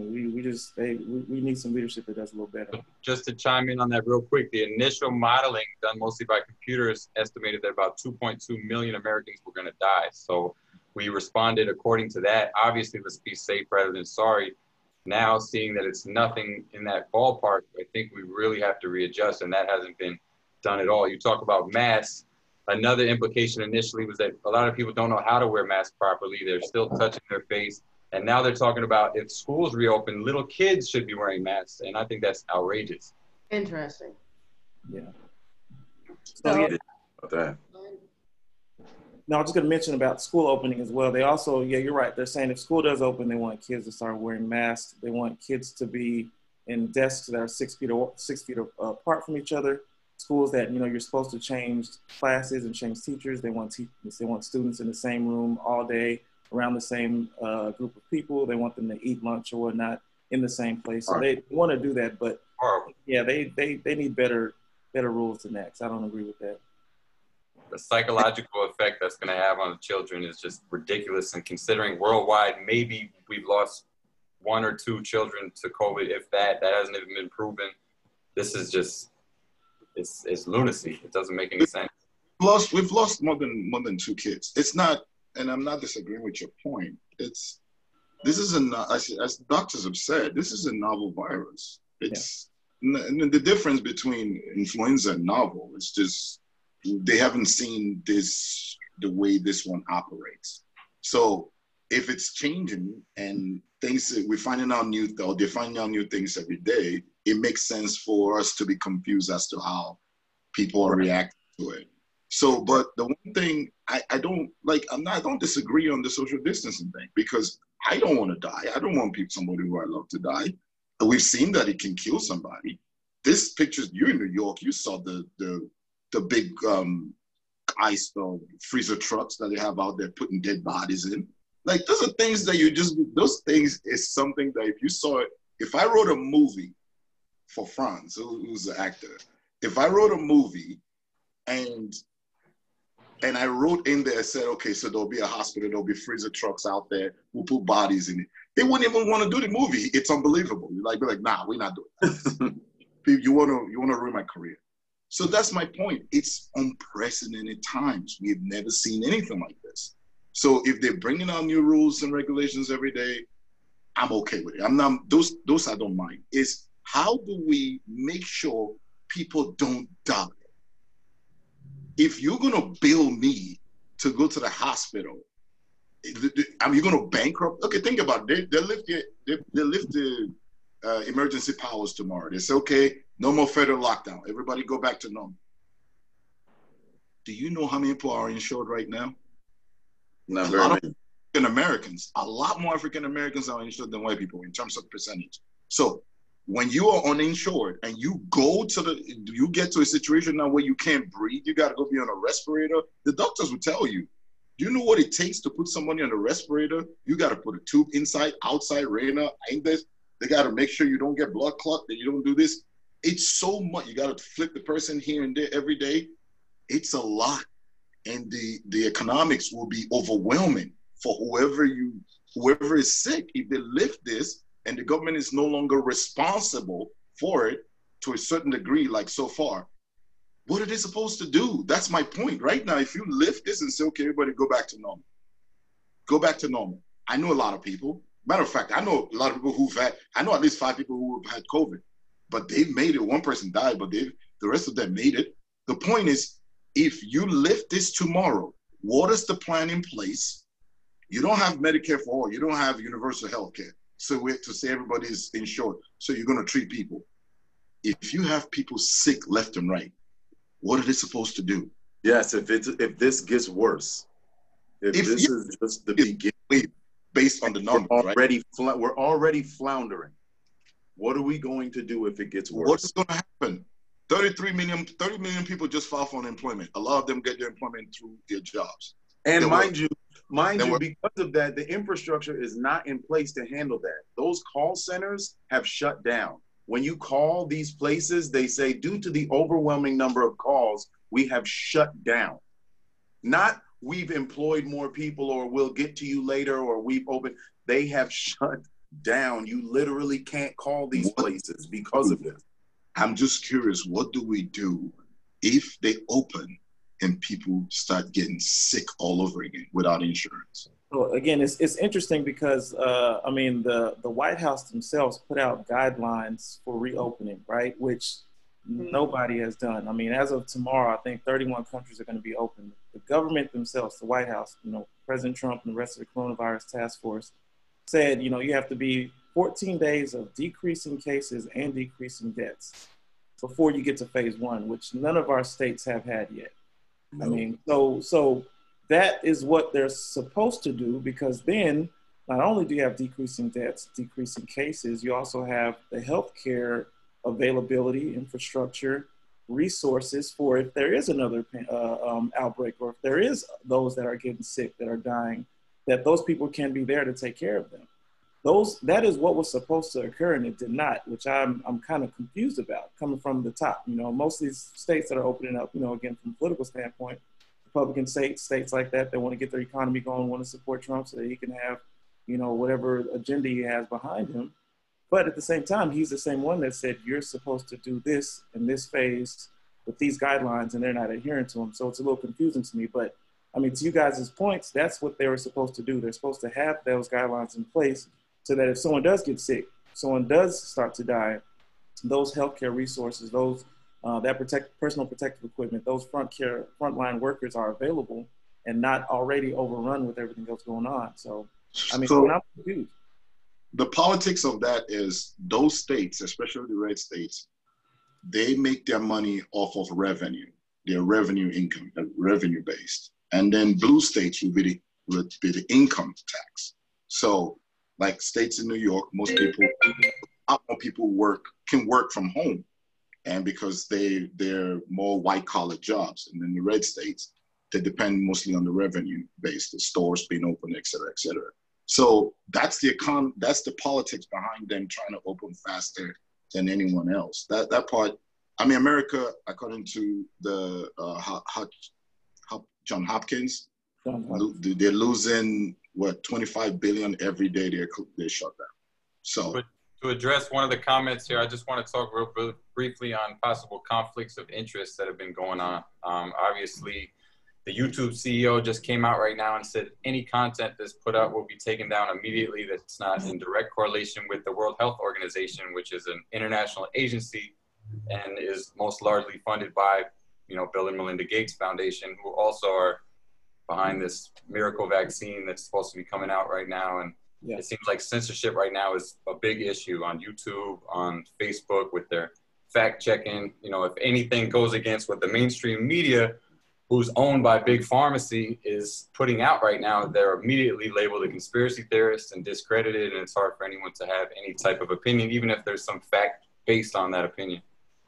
need some leadership that does a little better. Just to chime in on that real quick, the initial modeling done mostly by computers estimated that about 2.2 million Americans were going to die. So we responded according to that. Obviously, let's be safe rather than sorry. Now, seeing that it's nothing in that ballpark, I think we really have to readjust, and that hasn't been done at all. You talk about masks. Another implication initially was that a lot of people don't know how to wear masks properly. They're still touching their face. And now they're talking about if schools reopen, little kids should be wearing masks. And I think that's outrageous. Interesting. Yeah. So, Okay. No, I'm just going to mention about school opening as well. They also, you're right. They're saying if school does open, they want kids to start wearing masks. They want kids to be in desks that are 6 feet apart from each other. Schools that, you're supposed to change classes and change teachers. They want students in the same room all day around the same group of people. They want them to eat lunch or whatnot in the same place. So they want to do that, but they need better rules than that. 'Cause I don't agree with that. The psychological effect that's going to have on the children is just ridiculous. And considering worldwide, maybe we've lost 1 or 2 children to COVID, if that hasn't even been proven. This is just, it's lunacy. It doesn't make any sense. We've lost more than 2 kids. It's not, and I'm not disagreeing with your point. This is as doctors have said, this is a novel virus. It's the difference between influenza and novel. It's just they haven't seen this the way this one operates. So if it's changing and things we're finding out new, or they're finding out new things every day, it makes sense for us to be confused as to how people are reacting to it. So, but the one thing I don't like, I don't disagree on the social distancing thing, because I don't want to die. I don't want somebody who I love to die. We've seen that it can kill somebody. This picture, you're in New York, you saw the big ice freezer trucks that they have out there putting dead bodies in. Like, those are things that those things is something that if you saw it, if I wrote a movie for Franz, who's the actor, if I wrote a movie and I wrote in there, said, okay, so there'll be a hospital, there'll be freezer trucks out there, we'll put bodies in it. They wouldn't even want to do the movie. It's unbelievable. You'd be like, nah, we're not doing that. You want to ruin my career. So that's my point. It's unprecedented times. We've never seen anything like this. So if they're bringing out new rules and regulations every day, I'm okay with it. I'm not, those I don't mind. It's how do we make sure people don't die? If you're gonna bill me to go to the hospital, are you gonna bankrupt? Okay, think about it. They lift the emergency powers tomorrow. They say, okay, no more federal lockdown. Everybody go back to normal. Do you know how many people are insured right now? Not very many. African Americans, a lot more African Americans are insured than white people in terms of percentage. So when you are uninsured and you get to a situation now where you can't breathe, you got to go be on a respirator. The doctors will tell you, do you know what it takes to put somebody on a respirator? You got to put a tube inside, outside, Rena, ain't this? They got to make sure you don't get blood clot, that you don't do this. It's so much. You got to flip the person here and there every day. It's a lot. And the economics will be overwhelming for whoever is sick. If they lift this and the government is no longer responsible for it to a certain degree, like so far, what are they supposed to do? That's my point. Right now, if you lift this and say, okay, everybody go back to normal. Go back to normal. I know a lot of people. Matter of fact, I know a lot of people I know at least 5 people who have had COVID, but they've made it. One person died, but the rest of them made it. The point is, if you lift this tomorrow, what is the plan in place? You don't have Medicare for all. You don't have universal health care. So we have to say everybody's insured. So you're going to treat people. If you have people sick left and right, what are they supposed to do? Yes, if this gets worse, if this is just the beginning, based on the numbers, we're already floundering. What are we going to do if it gets worse? What's going to happen? 30 million people just file for unemployment. A lot of them get their employment through their jobs. And mind you, because of that, the infrastructure is not in place to handle that. Those call centers have shut down. When you call these places, they say, due to the overwhelming number of calls, we have shut down. Not we've employed more people, or we'll get to you later, or we've opened. They have shut down. You literally can't call these places because of this. I'm just curious, what do we do if they open and people start getting sick all over again without insurance? Well, again, it's interesting because, the White House themselves put out guidelines for reopening, right, which nobody has done. I mean, as of tomorrow, I think 31 countries are going to be open. The government themselves, the White House, President Trump and the rest of the coronavirus task force said, you have to be 14 days of decreasing cases and decreasing deaths before you get to phase 1, which none of our states have had yet. No. I mean, so that is what they're supposed to do, because then not only do you have decreasing deaths, decreasing cases, you also have the healthcare availability, infrastructure, resources for if there is another outbreak, or if there is those that are getting sick, that are dying, that those people can be there to take care of them. That is what was supposed to occur, and it did not, which I'm kind of confused about, coming from the top. Most of these states that are opening up, again, from a political standpoint, Republican states like that want to get their economy going, want to support Trump so that he can have, whatever agenda he has behind him. But at the same time, he's the same one that said, you're supposed to do this in this phase with these guidelines, and they're not adhering to them. So it's a little confusing to me. But I mean, to you guys' points, that's what they were supposed to do. They're supposed to have those guidelines in place so that if someone does get sick, someone does start to die, those healthcare resources, those personal protective equipment, those frontline workers are available and not already overrun with everything else going on. So, I mean, I'm confused. The politics of that is those states, especially the red states, they make their money off of revenue, their revenue income, revenue based. And then blue states would be the income tax. So like states in New York, most people can work from home, and because they're more white collar jobs. And then the red states, they depend mostly on the revenue base, the stores being open, et cetera, et cetera. So that's the politics behind them trying to open faster than anyone else. That part, I mean, America, according to the John Hopkins, they're losing what, 25 billion every day they're shut down. So but to address one of the comments here, I just want to talk real briefly on possible conflicts of interest that have been going on. Obviously, the YouTube CEO just came out right now and said any content that's put up will be taken down immediately that's not in direct correlation with the World Health Organization, which is an international agency and is most largely funded by, Bill and Melinda Gates Foundation, who also are behind this miracle vaccine that's supposed to be coming out right now. And it seems like censorship right now is a big issue on YouTube, on Facebook with their fact checking. If anything goes against what the mainstream media, who's owned by Big Pharmacy, is putting out right now, they're immediately labeled a conspiracy theorist and discredited, and it's hard for anyone to have any type of opinion, even if there's some fact based on that opinion.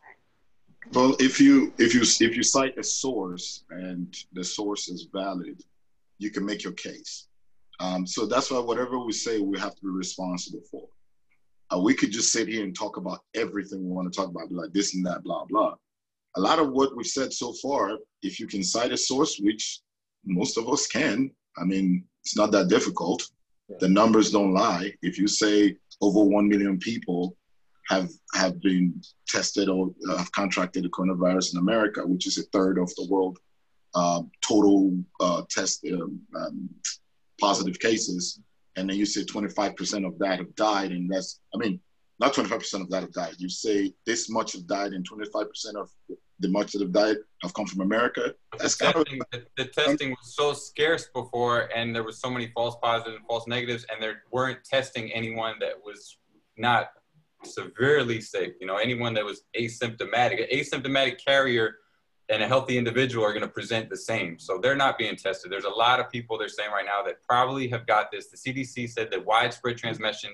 Well, if you cite a source and the source is valid, you can make your case. So that's why whatever we say, we have to be responsible for. We could just sit here and talk about everything we want to talk about, like this and that, blah, blah. A lot of what we've said so far, if you can cite a source, which most of us can, I mean, it's not that difficult. The numbers don't lie. If you say over 1 million people have been tested or have contracted the coronavirus in America, which is a third of the world total test positive cases, and then you say 25% of that have died, and that's, I mean, not 25% of that have died. You say this much have died, and 25% of the much that have died have come from America. That's the testing was so scarce before, and there was so many false positives and false negatives, and they weren't testing anyone that was not severely sick. Anyone that was asymptomatic. An asymptomatic carrier and a healthy individual are going to present the same. So they're not being tested. There's a lot of people they're saying right now that probably have got this. The CDC said that widespread transmission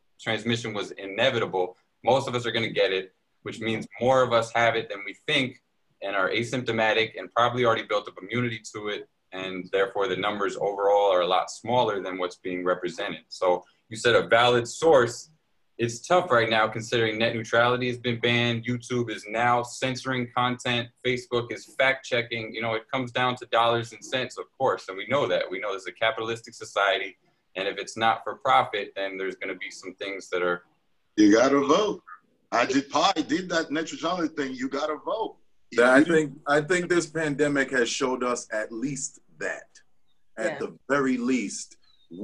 was inevitable. Most of us are going to get it, which means more of us have it than we think and are asymptomatic and probably already built up immunity to it. And therefore the numbers overall are a lot smaller than what's being represented. So you said a valid source. It's tough right now considering net neutrality has been banned. YouTube is now censoring content. Facebook is fact checking. It comes down to dollars and cents, of course. And we know that. We know this is a capitalistic society. And if it's not for profit, then there's going to be some things that are. You got to vote. I did that net neutrality thing. You got to vote. I think this pandemic has showed us at least that. At the very least,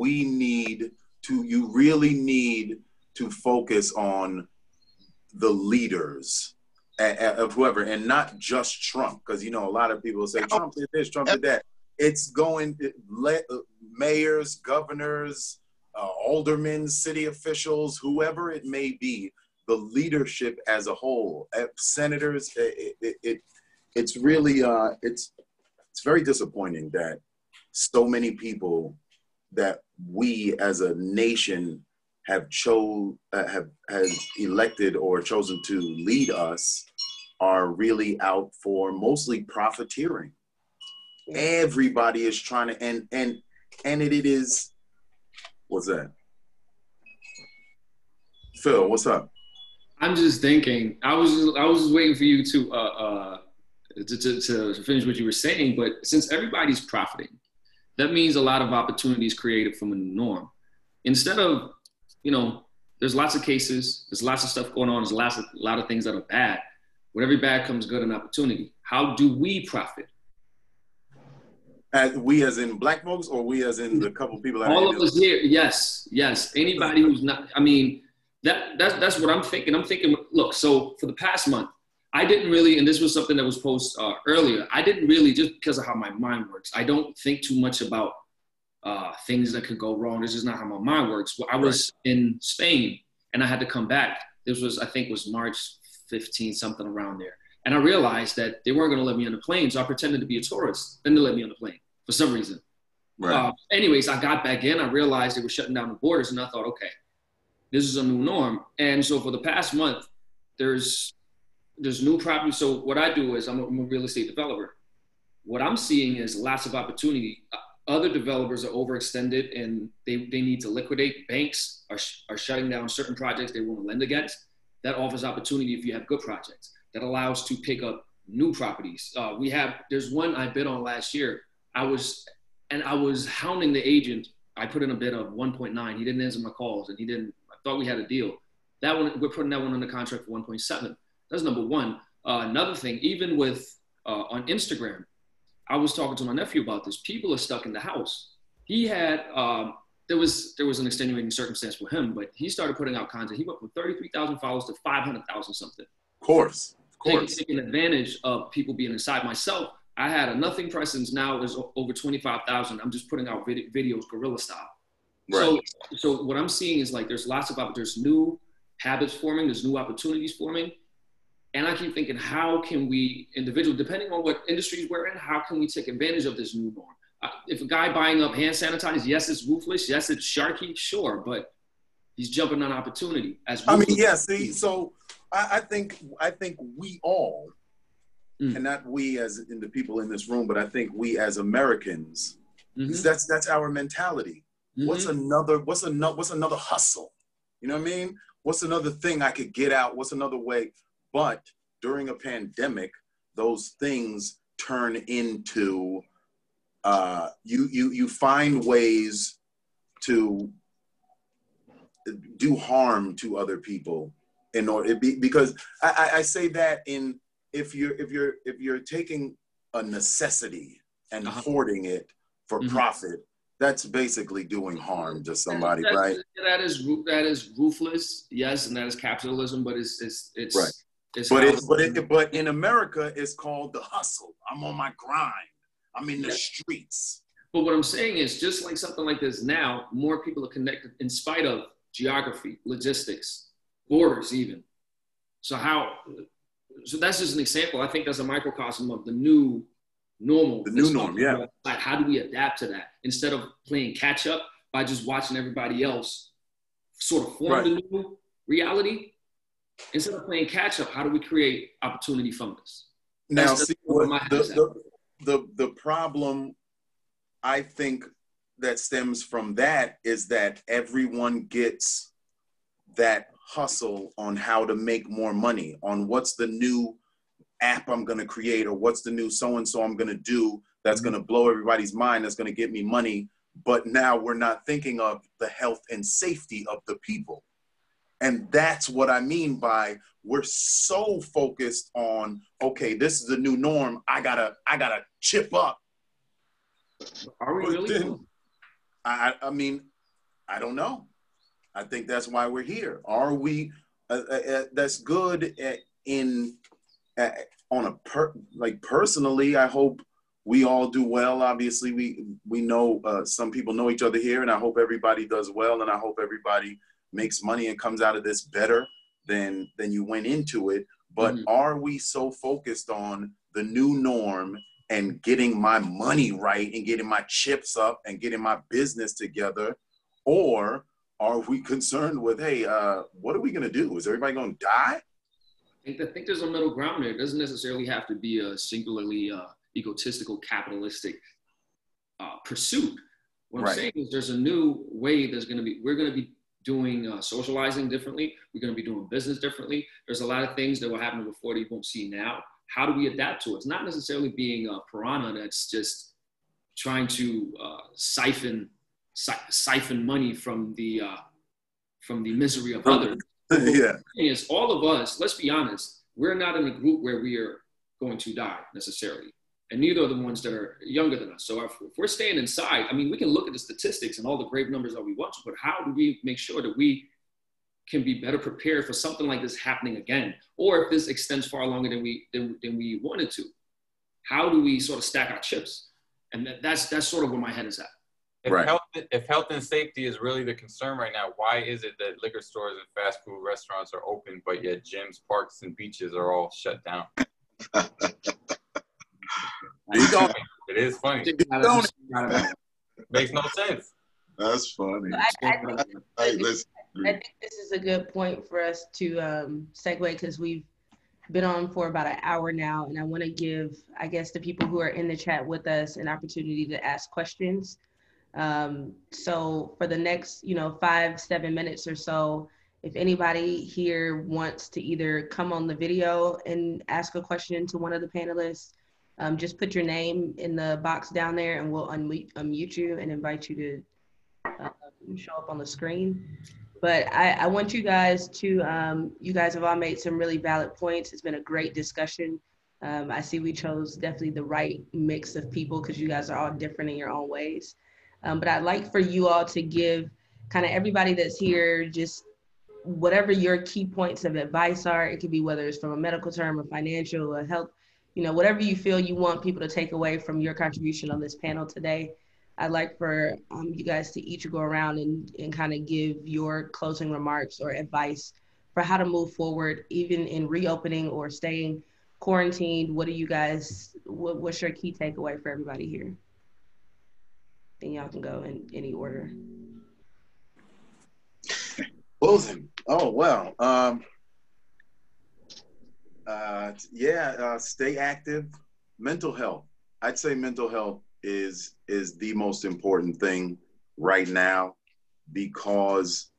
you really need to focus on the leaders of whoever, and not just Trump, because a lot of people say Trump did this, Trump did that. It's going mayors, governors, aldermen, city officials, whoever it may be, the leadership as a whole, senators. It's really it's very disappointing that so many people that we as a nation have elected or chosen to lead us are really out for mostly profiteering. Everybody is trying to, and it is, what's that? Phil, what's up? I'm just thinking, I was just waiting for you to finish what you were saying, but since everybody's profiting, that means a lot of opportunities created from a norm. Instead of, there's lots of cases, there's lots of stuff going on, there's a lot of things that are bad. With every bad comes good and opportunity. How do we profit? We as in black folks, or we as in the couple people that all of us here? Yes. Anybody who's not, That's what I'm thinking. I'm thinking, look, so for the past month, I didn't really, and this was something that was posted earlier, I didn't really, just because of how my mind works, I don't think too much about things that could go wrong. This is not how my mind works. Well, I was in Spain and I had to come back. This was, I think, was March 15th, something around there. And I realized that they weren't going to let me on the plane, so I pretended to be a tourist. Then they let me on the plane for some reason. Right. Anyways, I got back in. I realized they were shutting down the borders, and I thought, okay, this is a new norm. And so for the past month, there's new property. So what I do is I'm a real estate developer. What I'm seeing is lots of opportunity. Other developers are overextended and they need to liquidate. Banks are shutting down certain projects they want to lend against. That offers opportunity if you have good projects. That allows to pick up new properties. There's one I bid on last year. I was hounding the agent. I put in a bid of 1.9. He didn't answer my calls, and I thought we had a deal. That one, we're putting that one under contract for 1.7. That's number one. Another thing, even with on Instagram, I was talking to my nephew about this. People are stuck in the house. He had there was an extenuating circumstance for him, but he started putting out content. He went from 33,000 followers to 500,000 something. Of course. Taking advantage of people being inside. Myself, I had a nothing presence. Now is over 25,000. I'm just putting out videos guerrilla style. Right. So what I'm seeing is like there's there's new habits forming, there's new opportunities forming. And I keep thinking, how can we depending on what industries we're in, how can we take advantage of this new norm? If a guy buying up hand sanitizer, yes, it's ruthless. Yes, it's sharky, sure. But he's jumping on opportunity. So I think we all, and not we as in the people in this room, but I think we as Americans, that's our mentality. What's another hustle? You know what I mean? What's another thing I could get out? What's another way? But during a pandemic, those things turn into you find ways to do harm to other people in order because I say that if you're taking a necessity and hoarding it for profit, that's basically doing harm to somebody, right? That is ruthless, yes, and that is capitalism, but it's right. But in America, it's called the hustle. I'm on my grind. I'm in the streets. But what I'm saying is, just like something like this now, more people are connected in spite of geography, logistics, borders, even. So that's just an example. I think that's a microcosm of the new normal. The new norm, yeah. Like, how do we adapt to that instead of playing catch up by just watching everybody else sort of form the new reality? Instead of playing catch up, how do we create opportunity from this? Now, see, the problem I think that stems from that is that everyone gets that hustle on how to make more money, on what's the new app I'm going to create, or what's the new so-and-so I'm going to do that's going to blow everybody's mind, that's going to get me money. But now we're not thinking of the health and safety of the people. And that's what I mean by we're so focused on, okay, this is the new norm. I gotta chip up. Are we really? I mean, I don't know. I think that's why we're here. Are we? That's good. Personally, I hope we all do well. Obviously, we know some people know each other here, and I hope everybody does well, and I hope everybody makes money and comes out of this better than you went into it. But are we so focused on the new norm and getting my money right and getting my chips up and getting my business together? Or are we concerned with, hey, what are we going to do? Is everybody going to die? I think there's a middle ground there. It doesn't necessarily have to be a singularly egotistical, capitalistic pursuit. What I'm saying is there's a new way we're going to be doing socializing differently. We're going to be doing business differently. There's a lot of things that were happening before that you won't see now. How do we adapt to it? It's not necessarily being a piranha that's just trying to siphon money from the misery of others. Yeah. Is all of us, let's be honest, we're not in a group where we are going to die necessarily. And neither are the ones that are younger than us. So if we're staying inside, I mean, we can look at the statistics and all the grave numbers that we want to, but how do we make sure that we can be better prepared for something like this happening again, or if this extends far longer than we wanted to? How do we sort of stack our chips? And that's sort of where my head is at. If health and safety is really the concern right now, why is it that liquor stores and fast food restaurants are open, but yet gyms, parks, and beaches are all shut down? It is funny. Makes no sense. That's funny. I think this is a good point for us to segue, because we've been on for about an hour now, and I want to give, I guess, the people who are in the chat with us an opportunity to ask questions. So for the next, 5-7 minutes or so, if anybody here wants to either come on the video and ask a question to one of the panelists, just put your name in the box down there and we'll unmute you and invite you to show up on the screen. But I want you guys to, you guys have all made some really valid points. It's been a great discussion. I see we chose definitely the right mix of people because you guys are all different in your own ways. But I'd like for you all to give kind of everybody that's here just whatever your key points of advice are. It could be whether it's from a medical term or financial or health, whatever you feel you want people to take away from your contribution on this panel today. I'd like for you guys to each go around and kind of give your closing remarks or advice for how to move forward, even in reopening or staying quarantined. What do you guys, what's your key takeaway for everybody here? Then y'all can go in any order. Closing. Oh, well. Stay active. Mental health. I'd say mental health is the most important thing right now, because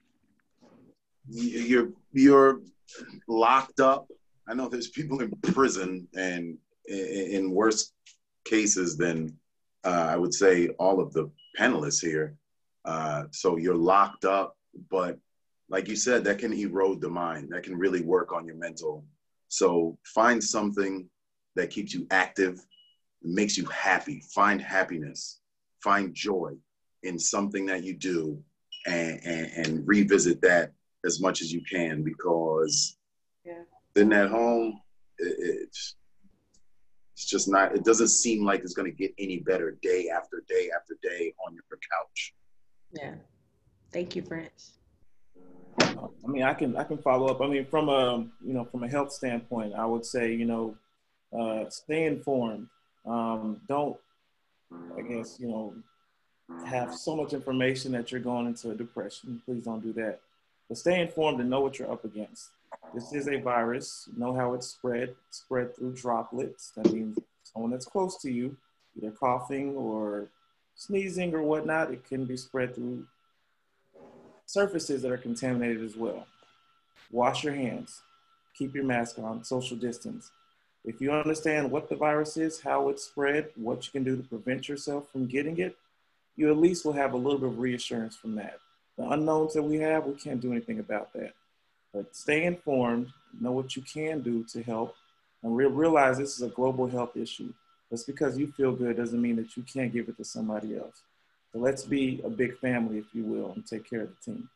you're locked up. I know there's people in prison, and in worse cases than I would say all of the panelists here. So you're locked up, but like you said, that can erode the mind. That can really work on your mental. So find something that keeps you active, makes you happy. Find happiness, find joy in something that you do, and revisit that as much as you can, because sitting at home, it's just not, it doesn't seem like it's going to get any better day after day after day on your couch. Yeah. Thank you, Prince. I mean, I can follow up. I mean, from a health standpoint, I would say, stay informed. Don't, I guess, have so much information that you're going into a depression. Please don't do that. But stay informed and know what you're up against. This is a virus. Know how it's spread through droplets. That means someone that's close to you, either coughing or sneezing or whatnot, it can be spread through surfaces that are contaminated as well. Wash your hands. Keep your mask on. Social distance. If you understand what the virus is, how it's spread, what you can do to prevent yourself from getting it, you at least will have a little bit of reassurance from that. The unknowns that we have, we can't do anything about that. But stay informed, know what you can do to help, and realize this is a global health issue. Just because you feel good doesn't mean that you can't give it to somebody else. So let's be a big family, if you will, and take care of the team.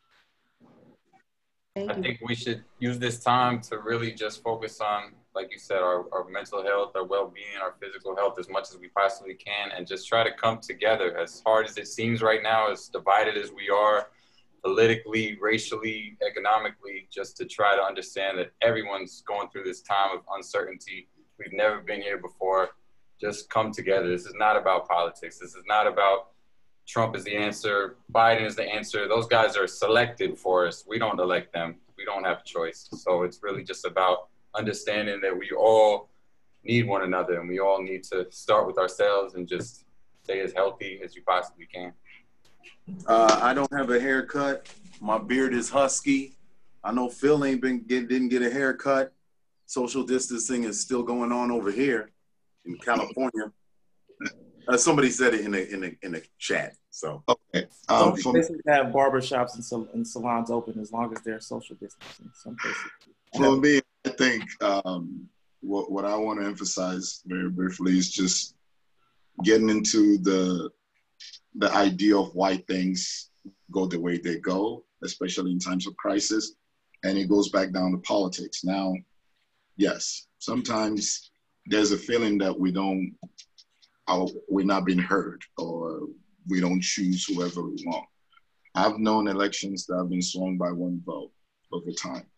I think we should use this time to really just focus on, like you said, our mental health, our well-being, our physical health as much as we possibly can, and just try to come together. As hard as it seems right now, as divided as we are, politically, racially, economically, just to try to understand that everyone's going through this time of uncertainty. We've never been here before. Just come together. This is not about politics. This is not about Trump is the answer, Biden is the answer. Those guys are selected for us. We don't elect them. We don't have a choice. So it's really just about understanding that we all need one another, and we all need to start with ourselves and just stay as healthy as you possibly can. I don't have a haircut. My beard is husky. I know Phil didn't get a haircut. Social distancing is still going on over here in California. Somebody said it in the chat. So okay. Some places have barbershops and salons open as long as they're social distancing. Some places. For me, I think what I want to emphasize very briefly is just getting into the idea of why things go the way they go, especially in times of crisis. And it goes back down to politics. Now, yes, sometimes there's a feeling that we're not being heard, or we don't choose whoever we want. I've known elections that have been swung by one vote over time.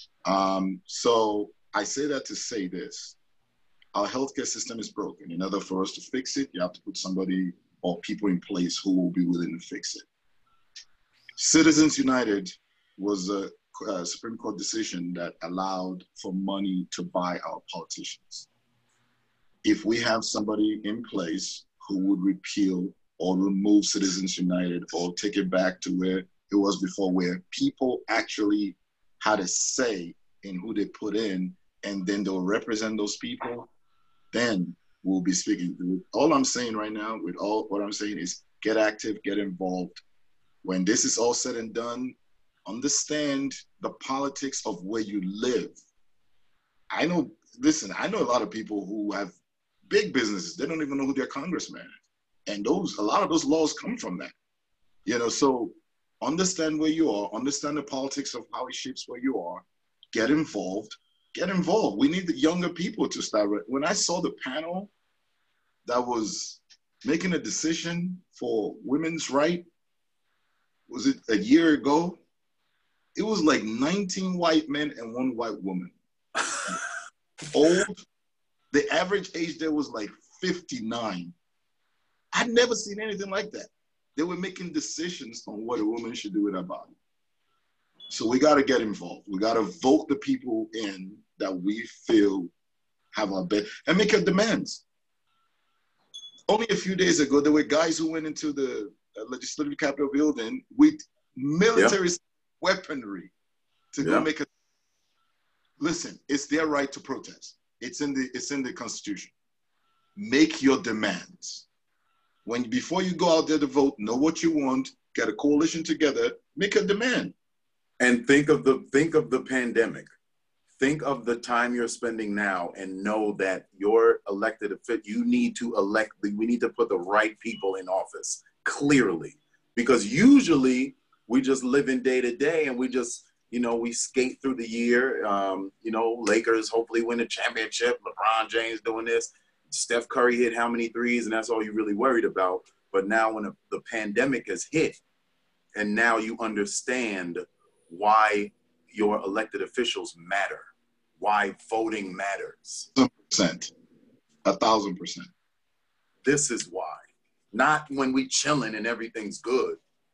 So I say that to say this. Our healthcare system is broken. In order for us to fix it, you have to put somebody or people in place who will be willing to fix it. Citizens United was a Supreme Court decision that allowed for money to buy our politicians. If we have somebody in place who would repeal or remove Citizens United or take it back to where it was before, where people actually had a say in who they put in, and then they'll represent those people, then we'll be speaking. All I'm saying right now, with all what I'm saying, is get active, get involved. When this is all said and done, understand the politics of where you live. I know a lot of people who have big businesses. They don't even know who their congressman is. And a lot of those laws come from that. So understand where you are, understand the politics of how it shapes where you are, get involved. We need the younger people to start. When I saw the panel that was making a decision for women's right, was it a year ago? It was like 19 white men and 1 white woman. Old. The average age there was like 59. I'd never seen anything like that. They were making decisions on what a woman should do with her body. So we got to get involved. We got to vote the people in that we feel have our best and make our demands. Only a few days ago, there were guys who went into the Legislative Capitol building with military weaponry to go make a. Listen, it's their right to protest. It's in the Constitution. Make your demands. Before you go out there to vote, know what you want, get a coalition together, make a demand. And think of the pandemic. Think of the time you're spending now, and know that your elected official, we need to put the right people in office clearly, because usually we just live in day to day, and we just, we skate through the year. Lakers hopefully win a championship. LeBron James doing this. Steph Curry hit how many threes, and that's all you're really worried about. But now when the pandemic has hit, and now you understand why your elected officials matter, why voting matters. 100%, 1,000%. This is why. Not when we chilling and everything's good.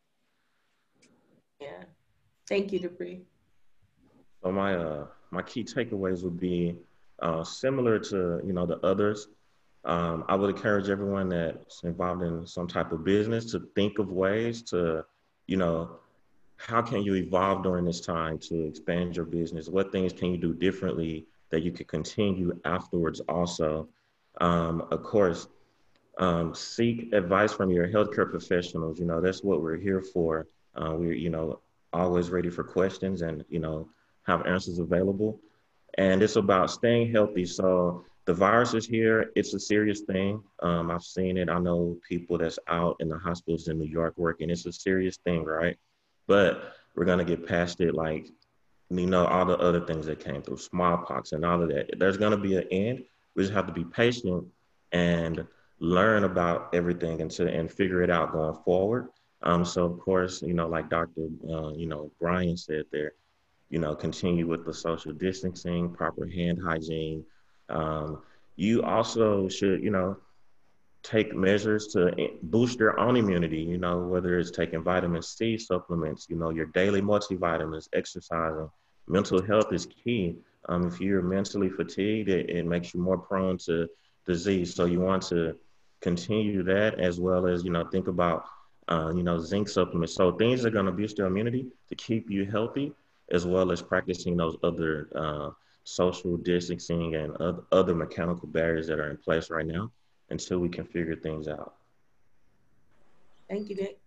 Yeah. Thank you, Dupree. So my key takeaways would be similar to the others. I would encourage everyone that's involved in some type of business to think of ways to, how can you evolve during this time to expand your business? What things can you do differently that you can continue afterwards also? Of course, seek advice from your healthcare professionals. That's what we're here for. We're, always ready for questions and, have answers available. And it's about staying healthy. So the virus is here. It's a serious thing. I've seen it. I know people that's out in the hospitals in New York working. It's a serious thing, right? But we're going to get past it, like, all the other things that came through, smallpox and all of that. There's going to be an end. We just have to be patient and learn about everything and figure it out going forward. So, of course, like Dr. Brian said there, continue with the social distancing, proper hand hygiene. You also should, take measures to boost your own immunity, whether it's taking vitamin C supplements, your daily multivitamins, exercising. Mental health is key. If you're mentally fatigued, it makes you more prone to disease. So you want to continue that, as well as, think about, zinc supplements. So things that are going to boost your immunity to keep you healthy, as well as practicing those other social distancing and other mechanical barriers that are in place right now until we can figure things out. Thank you, Nick.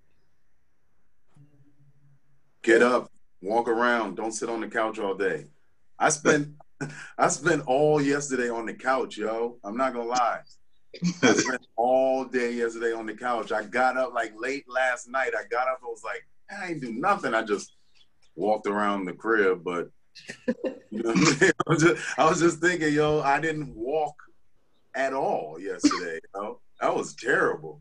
Get up, walk around, don't sit on the couch all day. I spent all yesterday on the couch, yo. I'm not gonna lie. I spent all day yesterday on the couch. I got up like late last night. I was like, I ain't do nothing. I just walked around the crib, but you know what I'm saying? I was just thinking, yo, I didn't walk at all yesterday. You know? That was terrible.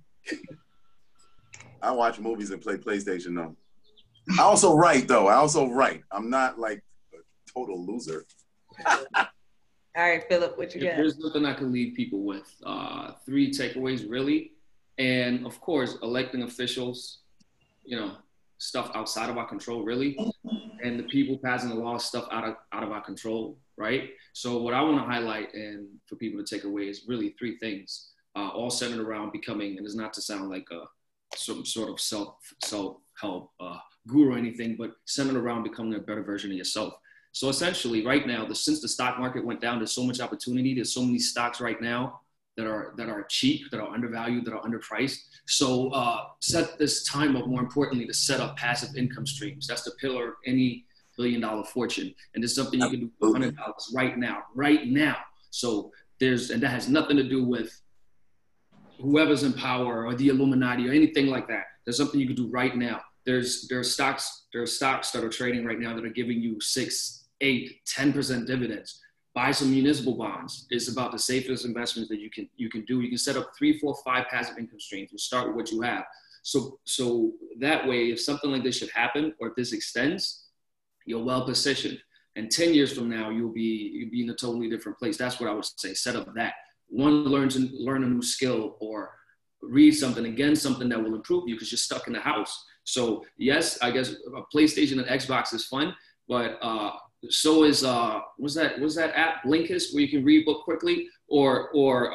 I watch movies and play PlayStation though. I also write though. I'm not like a total loser. All right, Philip, what you got? There's nothing I can leave people with. 3 takeaways really. And of course, electing officials, you know, stuff outside of our control really. And the people passing the law, stuff out of our control, right? So what I want to highlight and for people to take away is really 3 things, all centered around becoming, and it's not to sound like some sort of self-help guru or anything, but centered around becoming a better version of yourself. So essentially right now, since the stock market went down, there's so much opportunity. There's so many stocks right now that are cheap, that are undervalued, that are underpriced. So set this time up, more importantly, to set up passive income streams. That's the pillar of any billion-dollar fortune. And it's something you can do for $100 right now. So and that has nothing to do with whoever's in power or the Illuminati or anything like that. There's something you can do right now. There are stocks that are trading right now that are giving you 6, 8, 10% dividends. Buy some municipal bonds. It's about the safest investments that you can do. You can set up 3, 4, 5 passive income streams and start with what you have. So that way, if something like this should happen or if this extends, you're well positioned. And 10 years from now, you'll be in a totally different place. That's what I would say. Set up that. One, learn a new skill or read something, again, something that will improve you because you're stuck in the house. So yes, I guess a PlayStation and Xbox is fun, but so is what's that app Blinkist where you can read a book quickly, or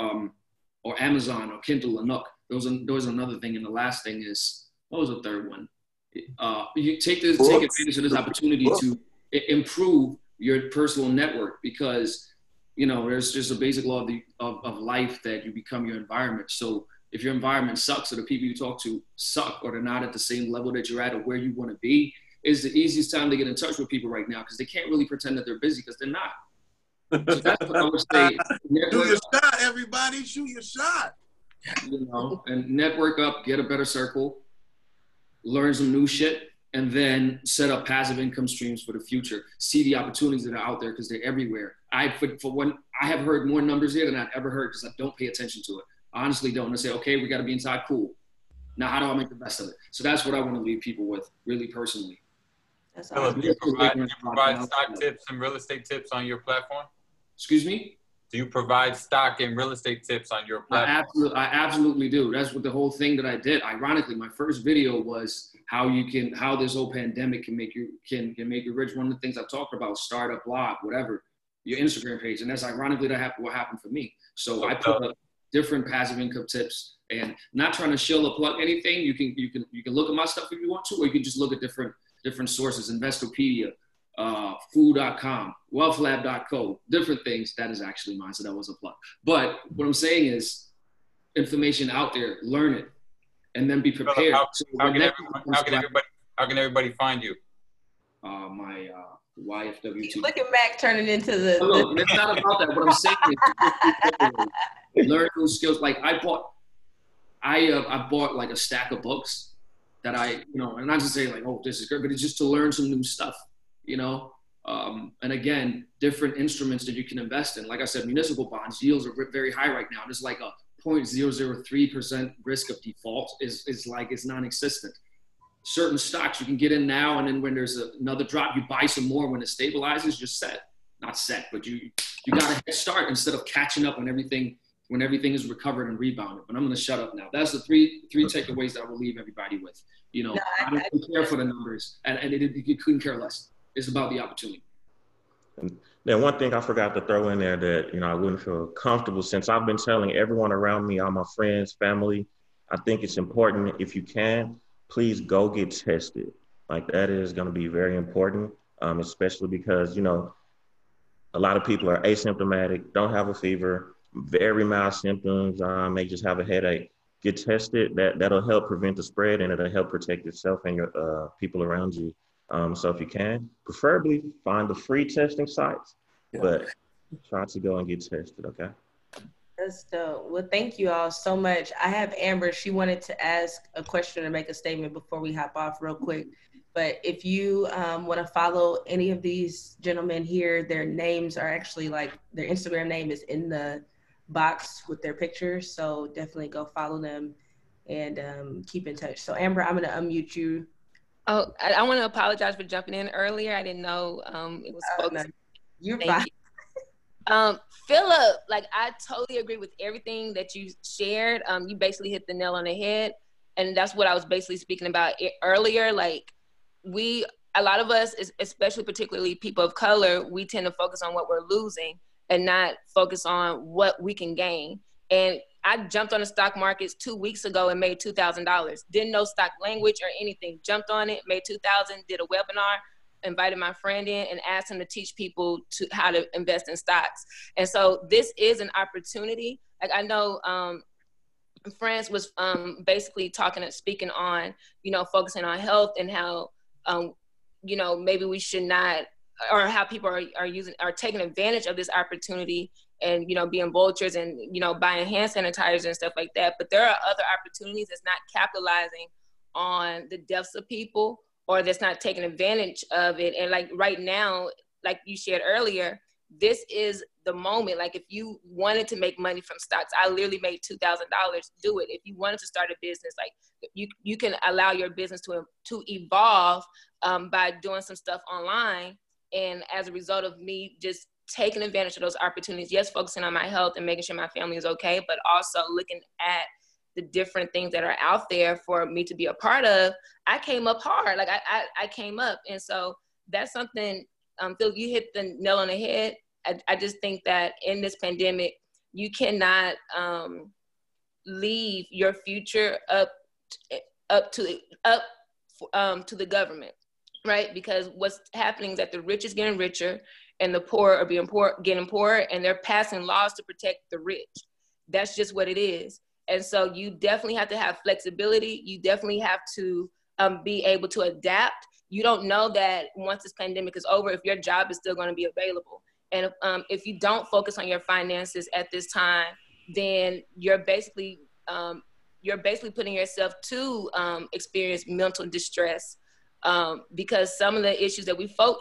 Amazon or Kindle or Nook. Those are another thing. And the last thing is, what was the third one? You take advantage of this opportunity to improve your personal network, because you know there's just a basic law of life that you become your environment. So if your environment sucks or the people you talk to suck or they're not at the same level that you're at or where you want to be, is the easiest time to get in touch with people right now, because they can't really pretend that they're busy because they're not. So that's what I would say. Shoot your shot, everybody. Shoot your shot. You know, and network up, get a better circle, learn some new shit, and then set up passive income streams for the future. See the opportunities that are out there because they're everywhere. I have heard more numbers here than I've ever heard because I don't pay attention to it. I honestly don't. And I say, okay, we got to be inside. Cool. Now, how do I make the best of it? So that's what I want to leave people with, really personally. That's awesome. Do you provide stock tips and real estate tips on your platform? Excuse me? Do you provide stock and real estate tips on your platform? I absolutely do. That's what the whole thing that I did. Ironically, my first video was how this whole pandemic can make you rich. One of the things I talked about, startup, blog, whatever, your Instagram page. And that's ironically what happened for me. So I put up different passive income tips, and not trying to shill or plug anything. You can look at my stuff if you want to, or you can just look at different sources, Investopedia, Food.com, WealthLab.co, different things. That is actually mine, so that was a plug. But what I'm saying is, information out there, learn it, and then be prepared. How can everybody find you? My YFWT. Look at Mac turning into the. No, it's not about that. What I'm saying is, learn those skills. Like I bought like a stack of books that and not to say like, oh, this is good, but it's just to learn some new stuff, you know? And again, different instruments that you can invest in. Like I said, municipal bonds yields are very high right now. There's like a 0.003% risk of default is like, it's non-existent. Certain stocks you can get in now, and then when there's another drop, you buy some more. When it stabilizes, you're set. Not set, but you got a head start instead of catching up when everything is recovered and rebounded. But I'm going to shut up now. That's the three takeaways that I will leave everybody with. You know, I don't care for the numbers, and you couldn't care less. It's about the opportunity. And then one thing I forgot to throw in there that, I wouldn't feel comfortable, since I've been telling everyone around me, all my friends, family, I think it's important, if you can, please go get tested. Like, that is going to be very important, especially because, a lot of people are asymptomatic, don't have a fever, very mild symptoms, may just have a headache. Get tested. That'll help prevent the spread, and it'll help protect yourself and your people around you. So if you can, preferably find the free testing sites, but try to go and get tested, okay? That's dope. Well, thank you all so much. I have Amber. She wanted to ask a question or make a statement before we hop off real quick. But if you want to follow any of these gentlemen here, their names are actually like their Instagram name is in the box with their pictures. So definitely go follow them and keep in touch. So Amber, I'm going to unmute you. Oh, I want to apologize for jumping in earlier. I didn't know it was focused. No, you're fine. Philip, like I totally agree with everything that you shared. You basically hit the nail on the head. And that's what I was basically speaking about earlier. Like a lot of us, especially particularly people of color, we tend to focus on what we're losing and not focus on what we can gain. And I jumped on the stock markets 2 weeks ago and made $2,000. Didn't know stock language or anything. Jumped on it, made $2,000, did a webinar, invited my friend in and asked him to teach people how to invest in stocks. And so this is an opportunity. Like I know France was basically speaking on, focusing on health and how, maybe we should not, or how people are taking advantage of this opportunity and, being vultures and, buying hand sanitizers and stuff like that. But there are other opportunities that's not capitalizing on the deaths of people or that's not taking advantage of it. And like right now, like you shared earlier, this is the moment. Like if you wanted to make money from stocks, I literally made $2,000, do it. If you wanted to start a business, like you can allow your business to evolve by doing some stuff online. And as a result of me just taking advantage of those opportunities, yes, focusing on my health and making sure my family is okay, but also looking at the different things that are out there for me to be a part of, I came up hard. Like I came up. And so that's something, Phil, you hit the nail on the head. I just think that in this pandemic, you cannot leave your future up to the government, right? Because what's happening is that the rich is getting richer and the poor are getting poorer, and they're passing laws to protect the rich. That's just what it is. And so you definitely have to have flexibility. You definitely have to be able to adapt. You don't know that once this pandemic is over, if your job is still going to be available. And if you don't focus on your finances at this time, then you're basically putting yourself to experience mental distress because some of the issues that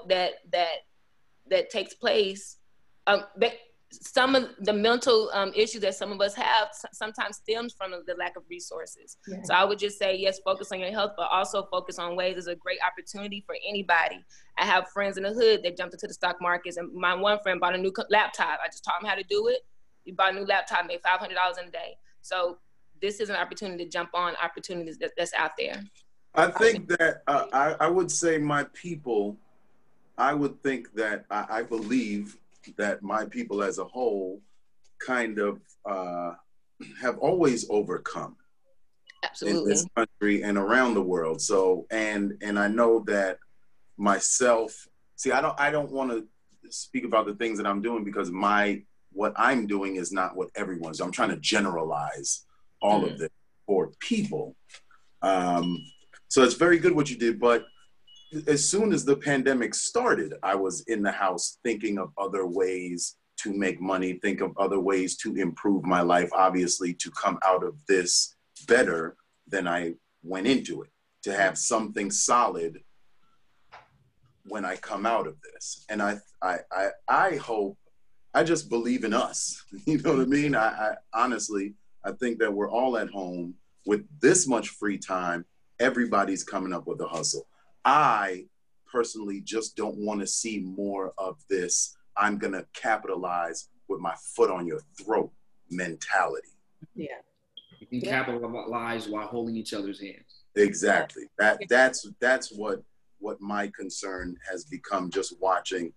that takes place, some of the mental issues that some of us have sometimes stems from the lack of resources. Yeah. So I would just say, yes, focus on your health, but also focus on ways. It's a great opportunity for anybody. I have friends in the hood that jumped into the stock markets, and my one friend bought a new laptop. I just taught him how to do it. He bought a new laptop, made $500 in a day. So this is an opportunity to jump on opportunities that's out there. I think that I would say my people, I would think that I believe that my people as a whole kind of have always overcome. Absolutely. In this country and around the world. So, and I know that myself, see, I don't want to speak about the things that I'm doing because what I'm doing is not what everyone's doing. I'm trying to generalize all of this for people. So it's very good what you did, but as soon as the pandemic started, I was in the house thinking of other ways to make money, think of other ways to improve my life, obviously to come out of this better than I went into it, to have something solid when I come out of this. And I hope, I just believe in us. You know what I mean? I honestly, I think that we're all at home with this much free time. Everybody's coming up with a hustle. I personally just don't want to see more of this. I'm going to capitalize with my foot on your throat mentality. Yeah. You can capitalize while holding each other's hands. Exactly. That's what my concern has become, just watching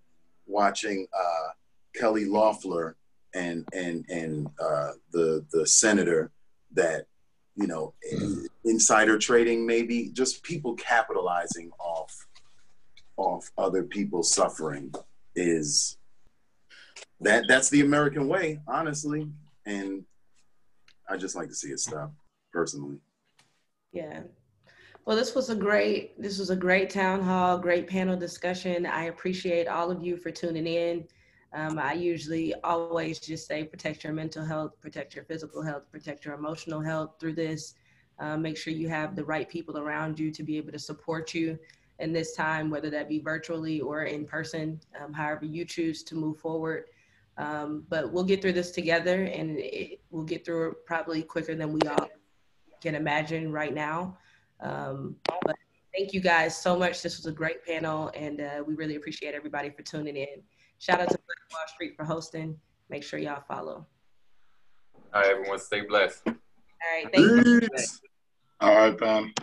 Kelly Loeffler and the senator that, you know, insider trading, maybe just people capitalizing off other people's suffering is that's the American way, honestly. And I just like to see it stop personally. Yeah. Well, this was a great town hall, great panel discussion. I appreciate all of you for tuning in. I usually always just say protect your mental health, protect your physical health, protect your emotional health through this. Make sure you have the right people around you to be able to support you. in this time, whether that be virtually or in person, however you choose to move forward. But we'll get through this together, and we'll get through it probably quicker than we all can imagine right now. But thank you guys so much. This was a great panel, and we really appreciate everybody for tuning in. Shout out to Black Wall Street for hosting. Make sure y'all follow. All right, everyone, stay blessed. All right, thank you. All right, Pam.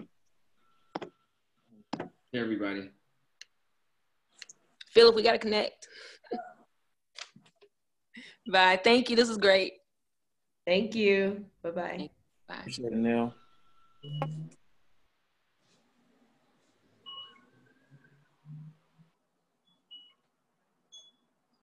Hey, everybody. Philip, we got to connect. Bye. Thank you. This is great. Thank you. Bye-bye. Bye. Appreciate it, Neil.